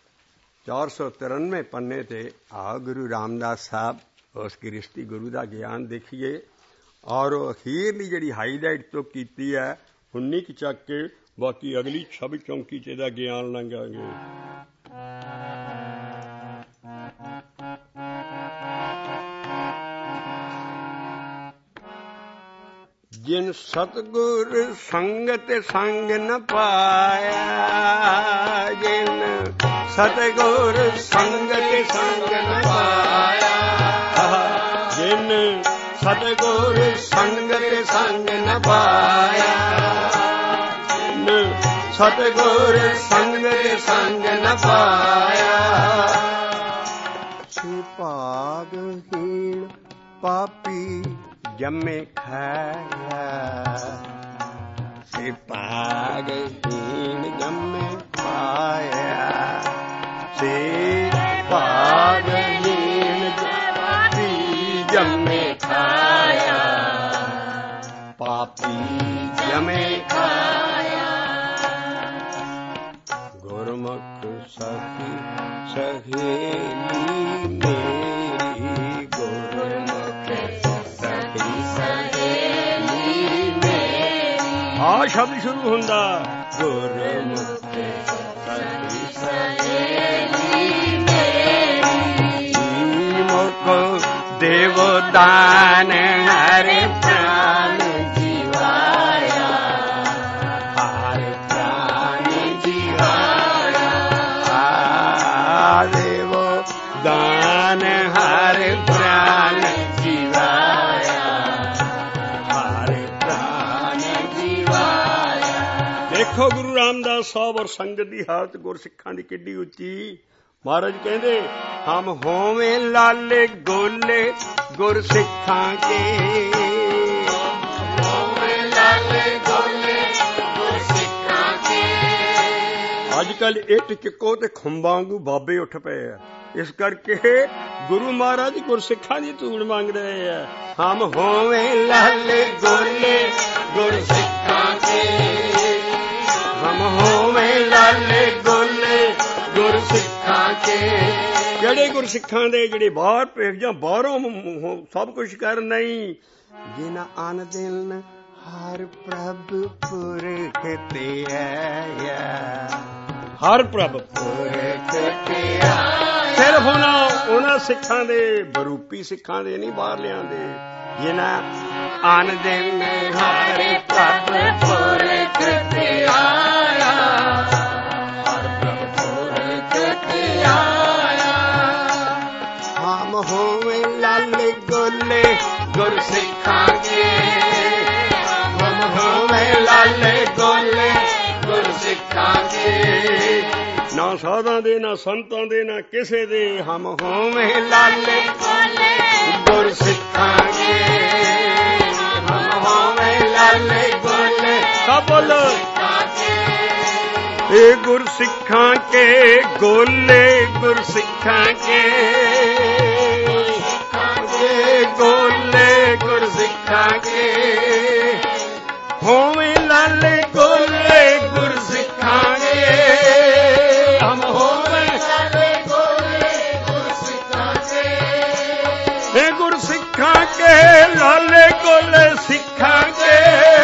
493 ਪੰਨੇ 'ਤੇ। ਆ ਗੁਰੂ ਰਾਮਦਾਸ ਸਾਹਿਬ ਉਸ ਗ੍ਰਸਤੀ ਗੁਰੂ ਦਾ ਗਿਆਨ ਦੇਖੀਏ ਔਰ ਉਹ ਅਖੀਰਲੀ ਜਿਹੜੀ ਹਾਈਲਾਈਟ ਤੋਂ ਕੀਤੀ ਹੈ 19 ਕੁ ਚੱਕ ਕੇ ਬਾਕੀ ਅਗਲੀ 26 ਚੌਂਕੀ 'ਚ ਇਹਦਾ ਗਿਆਨ ਲੰਘਾਂਗੇ। ਜਿਨ ਸਤਿਗੁਰ ਸੰਗਤ ਸੰਗ ਨ ਪਾਇਆ। ਜਿਨ ਸਤਿਗੁਰ ਸੰਗਤ ਸੰਗ ਨ ਪਾਇਆ। ਜਿਨ ਸਤਿਗੁਰ ਸੰਗਤ ਸੰਗ ਨ ਪਾਇਆ। ਜਿਨ ਸਤਿਗੁਰ ਸੰਗਤ ਸੰਗ ਨ ਪਾਇਆ। ਸੁਭਾਗਹੀਣ ਪਾਪੀ ਜੰਮੇ ਖਾਇਆ। ਸਿਭਾਗਹੀਣ ਜੰਮੇ ਖਾਇਆ। ਸਿਭਾਗਹੀਣ ਪਾਪੀ ਜੰਮੇ ਖਾਇਆ। ਪਾਪੀ ਜੰਮੇ ਖਾਇਆ। ਗੁਰਮੁਖ ਸਖੀ ਸਹੇਲੀ ਮੇਰੀ। ਗੁਰਮੁਖ ਸਖੀ ਸਹੇਲੀ ਮੇਰੀ। ਆ ਸ਼ਬਦ ਸ਼ੁਰੂ ਹੁੰਦਾ। ਗੁਰਮੁਖ ਸਖੀ ਸਹੇਲੀ ਮੇਰੀ। ਮੁਖ ਦੇਵ ਦਾਨ ਹਰਿ ਪ੍ਰਾਨ ਜੀਵਾਇਆ। ਹਰਿ ਪ੍ਰਾਨ ਜੀਵਾਇਆ। ਦੇਵ ਦਾਨ ਹਰਿ ਪ੍ਰਾਨ ਜੀਵਾਇਆ। ਹਰਿ ਪ੍ਰਾਨ ਜੀਵਾਇਆ। ਦੇਖੋ ਗੁਰੂ ਰਾਮਦਾਸ ਸਾਹਿਬ ਔਰ ਸੰਗਤ ਦੀ ਹਾਲਤ ਗੁਰਸਿੱਖਾਂ ਦੀ ਕਿੱਡੀ ਉੱਚੀ। ਮਹਾਰਾਜ ਕਹਿੰਦੇ ਹਮ ਹੋਵੇਂ ਲਾਲੇ ਗੋਲੇ ਗੁਰ ਸਿੱਖਾਂ ਕੇ, ਹੋਵੇਂ ਲਾਲੇ ਗੋਲੇ ਗੁਰ ਸਿੱਖਾਂ ਕੇ। ਅੱਜ ਕੱਲ ਇੱਟ ਚੁੱਕੋ ਤੇ ਖੰਭਾਂ ਵਾਂਗੂ ਬਾਬੇ ਉੱਠ ਪਏ ਆ। ਇਸ ਕਰਕੇ ਗੁਰੂ ਮਹਾਰਾਜ ਗੁਰਸਿੱਖਾਂ ਦੀ ਧੂੜ ਮੰਗ ਰਹੇ ਆ। ਹਮ ਹੋਵੇਂ ਲਾਲੇ ਗੋਲੇ ਗੁਰ ਸਿੱਖਾਂ ਕੇ, ਹਮ ਹੋਵੇਂ ਲਾਲੇ ਗੋਲੇ ਗੁਰ ਸਿੱਖਾਂ ਕੇ। ਜਿਹੜੇ ਗੁਰਸਿੱਖਾਂ ਦੇ ਜਿਹੜੇ ਬਾਹਰ ਭੇਜ ਜਾਂ ਬਾਹਰੋਂ ਸਭ ਕੁਛ ਕਰ ਨਹੀਂ, ਜਿਨ੍ਹਾਂ ਅਨ ਦਿਨ ਹਰ ਪ੍ਰਭ ਪੁਰਖ ਤੇ ਆਇਆ, ਹਰ ਪ੍ਰਭ ਪੁਰਖ ਤੇ ਆਇਆ। ਸਿਰਫ ਉਹਨਾਂ ਸਿੱਖਾਂ ਦੇ ਬਰੂਪੀ ਸਿੱਖਾਂ ਦੇ ਨਹੀਂ ਬਾਹਰ ਲਿਆਂਦੇ, ਜਿਨ੍ਹਾਂ ਅਨ ਦਿਨ ਹਰ ਪ੍ਰਭ ਪੁਰਖ ਤੇ ਆਇਆ, ਹਰ ਪ੍ਰਭ ਪੁਰਖ ਤੇ ਆਇਆ। ਹਮ ਹੋਵੇਂ ਲਾਲੇ ਗੋਲੇ ਗੁਰ ਸਿੱਖਾਂ ਕੇ, ਹਮ ਹੋਵੇਂ ਲਾਲੇ ਗੋਲੇ ਗੁਰ ਸਿੱਖਾਂ ਕੇ। ਨਾ ਸਾਧਾਂ ਦੇ ਨਾ ਸੰਤਾਂ ਦੇ ਨਾ ਕਿਸੇ ਦੇ, ਹਮ ਹੋਵੇਂ ਲਾਲੇ ਗੋਲੇ ਗੁਰ ਸਿੱਖਾਂ ਕੇ, ਹਮ ਹੋਵੇਂ ਲਾਲੇ ਗੋਲੇ। ਸਭ ਬੋਲੋ ਇਹ ਗੁਰ ਸਿੱਖਾਂ ਕੇ ਗੋਲੇ ਗੁਰ ਸਿੱਖਾਂ ਕੇ, ਗੋਲੇ ਗੁਰ ਸਿੱਖਾਂ ਕੇ। ਹੋਵੇਂ ਲਾਲੇ ਗੋਲੇ ਗੁਰ ਸਿੱਖਾਂ ਕੇ, ਹਮ ਹੋਵੇਂ ਲਾਲੇ ਗੋਲੇ ਗੁਰ ਸਿੱਖਾਂ ਕੇ। ਇਹ ਗੁਰ ਸਿੱਖਾਂ ਕੇ ਲਾਲੇ ਗੋਲੇ ਸਿੱਖਾਂ ਕੇ,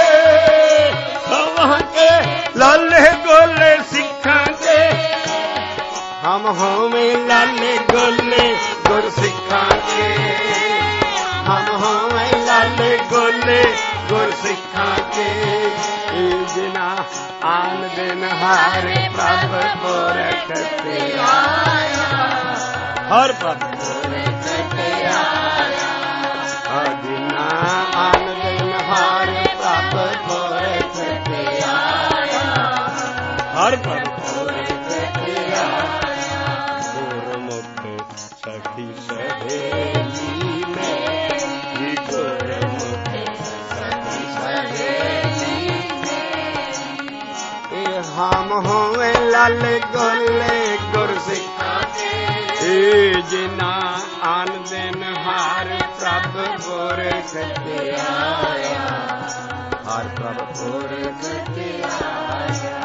ਹਮ ਕੇ ਲਾਲੇ ਗੋਲੇ ਸਿੱਖਾਂ ਕੇ। ਹਮ ਹੋਵੇਂ ਲਾਲੇ ਗੋਲੇ ਗੁਰ ਸਿੱਖਾਂ ਕੇ, ਹਮ ਹੋਵੇਂ ਲਾਲੇ ਗੋਲੇ ਗੁਰ ਸਿੱਖਾਂ ਕੇ। ਜਿਨ੍ਹਾਂ ਆਨ ਦਿਨ ਹਰ ਪ੍ਰਭ ਪੁਰਖ ਤੇ ਆਇਆ, ਹਰ ਪ੍ਰਭ ਪੁਰਖ ਤੇ ਆਇਆ। ਜਿਨ੍ਹਾਂ ਆਨ ਦਿਨ ਹਰ ਪ੍ਰਭ ਪੁਰਖ ਤੇ ਆਇਆ, ਹਰ ਪ੍ਰਭ ਪੁਰਖ ਤੇ ਆਇਆ। ਗੁਰਮੁਖ ਸਖੀ ਸਹੇਲੀ ਮੇਰੀ, ਗੁਰਮੁਖ ਸਖੀ ਸਹੇਲੀ ਮੇਰੀ। ਹਮ ਹੋਵੇਂ ਲਾਲੇ ਗੋਲੇ ਗੁਰ ਸਿੱਖਾਂ ਕੇ, ਜਿਨ੍ਹਾਂ ਅਨ ਦਿਨ ਹਰ ਪ੍ਰਭ ਪੁਰਖ ਤੇ ਆਇਆ, ਹਰ ਪ੍ਰਭ ਪੁਰਖ ਤੇ ਆਇਆ।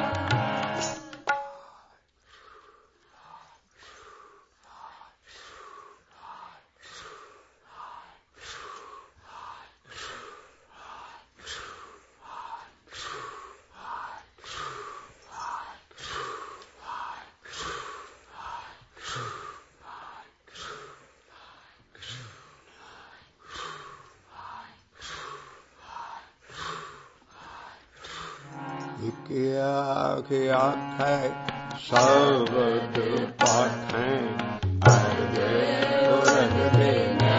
ਆਖ ਆਖੈ ਸ਼ਬਦ ਪਾਠੈ, ਅਰਗ ਉਰਗ ਦੇ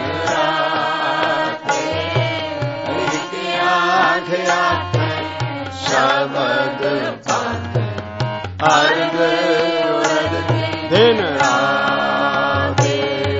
ਰਾਖੇ। ਇੱਕ ਆਖ ਆਖੈ ਸ਼ਬਦ ਪਾਠੈ, ਅਰਗ ਉਰਗ ਦਿਨ ਰਾਖੇ।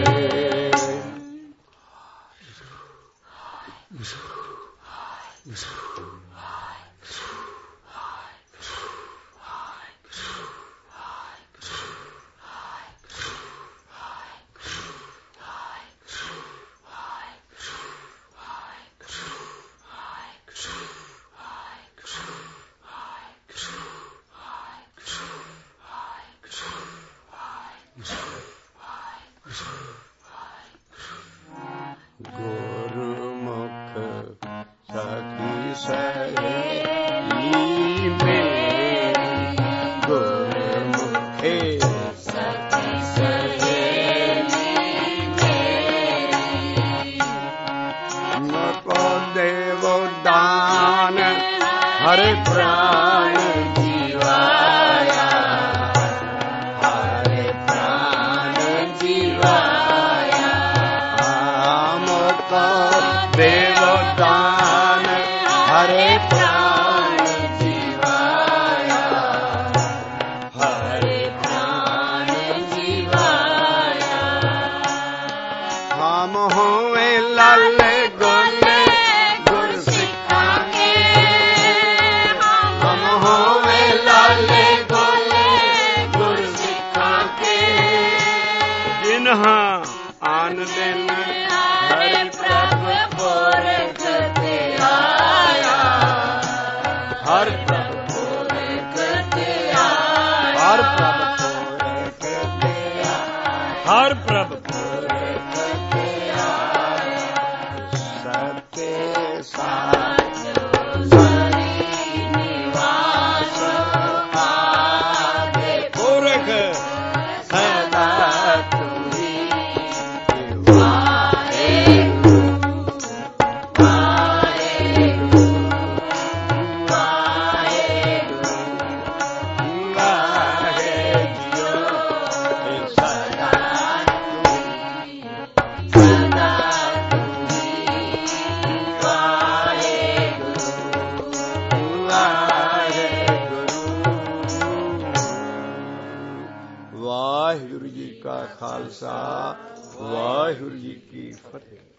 ਗੁਰਮੁਖ ਸਖੀ ਸਹੇਲੀ ਮੇਰੀ, ਗੁਰਮੁਖੇ ਸਖੀ ਸਹੇਲੀ ਮੇਰੀ। ਮਕੋ ਦੇਵੋ ਦਾਨ ਹਰਿ ਪ੍ਰਾਣ ਜੀਵਾਇਆ, ਹਰਿ ਪ੍ਰਾਣ ਜੀਵਾਇਆ। ਮਕੋ ਦੇਵੋ ਦਾਨ ਹਰਿ ਪ੍ਰਾਣ ਜੀਵਾਇਆ, ਹਰਿ ਪ੍ਰਾਣ ਜੀਵਾਇਆ। ਹਰ ਪ੍ਰਭ ਸਤੇ ਸਾਚੋ ਸਰੀ ਨਿਵਾਸ ਆਗੇ ਪੁਰਖ ਸਦਾ ਤੁਰੀ ਵਾਹਿਗੁਰੂ ਵਾਹਿਗੁਰੂ ਵਾਹਿਗੁਰੂ ਜੀ ਕਾ ਖਾਲਸਾ ਵਾਹਿਗੁਰੂ ਜੀ ਕੀ ਫਤਿਹ।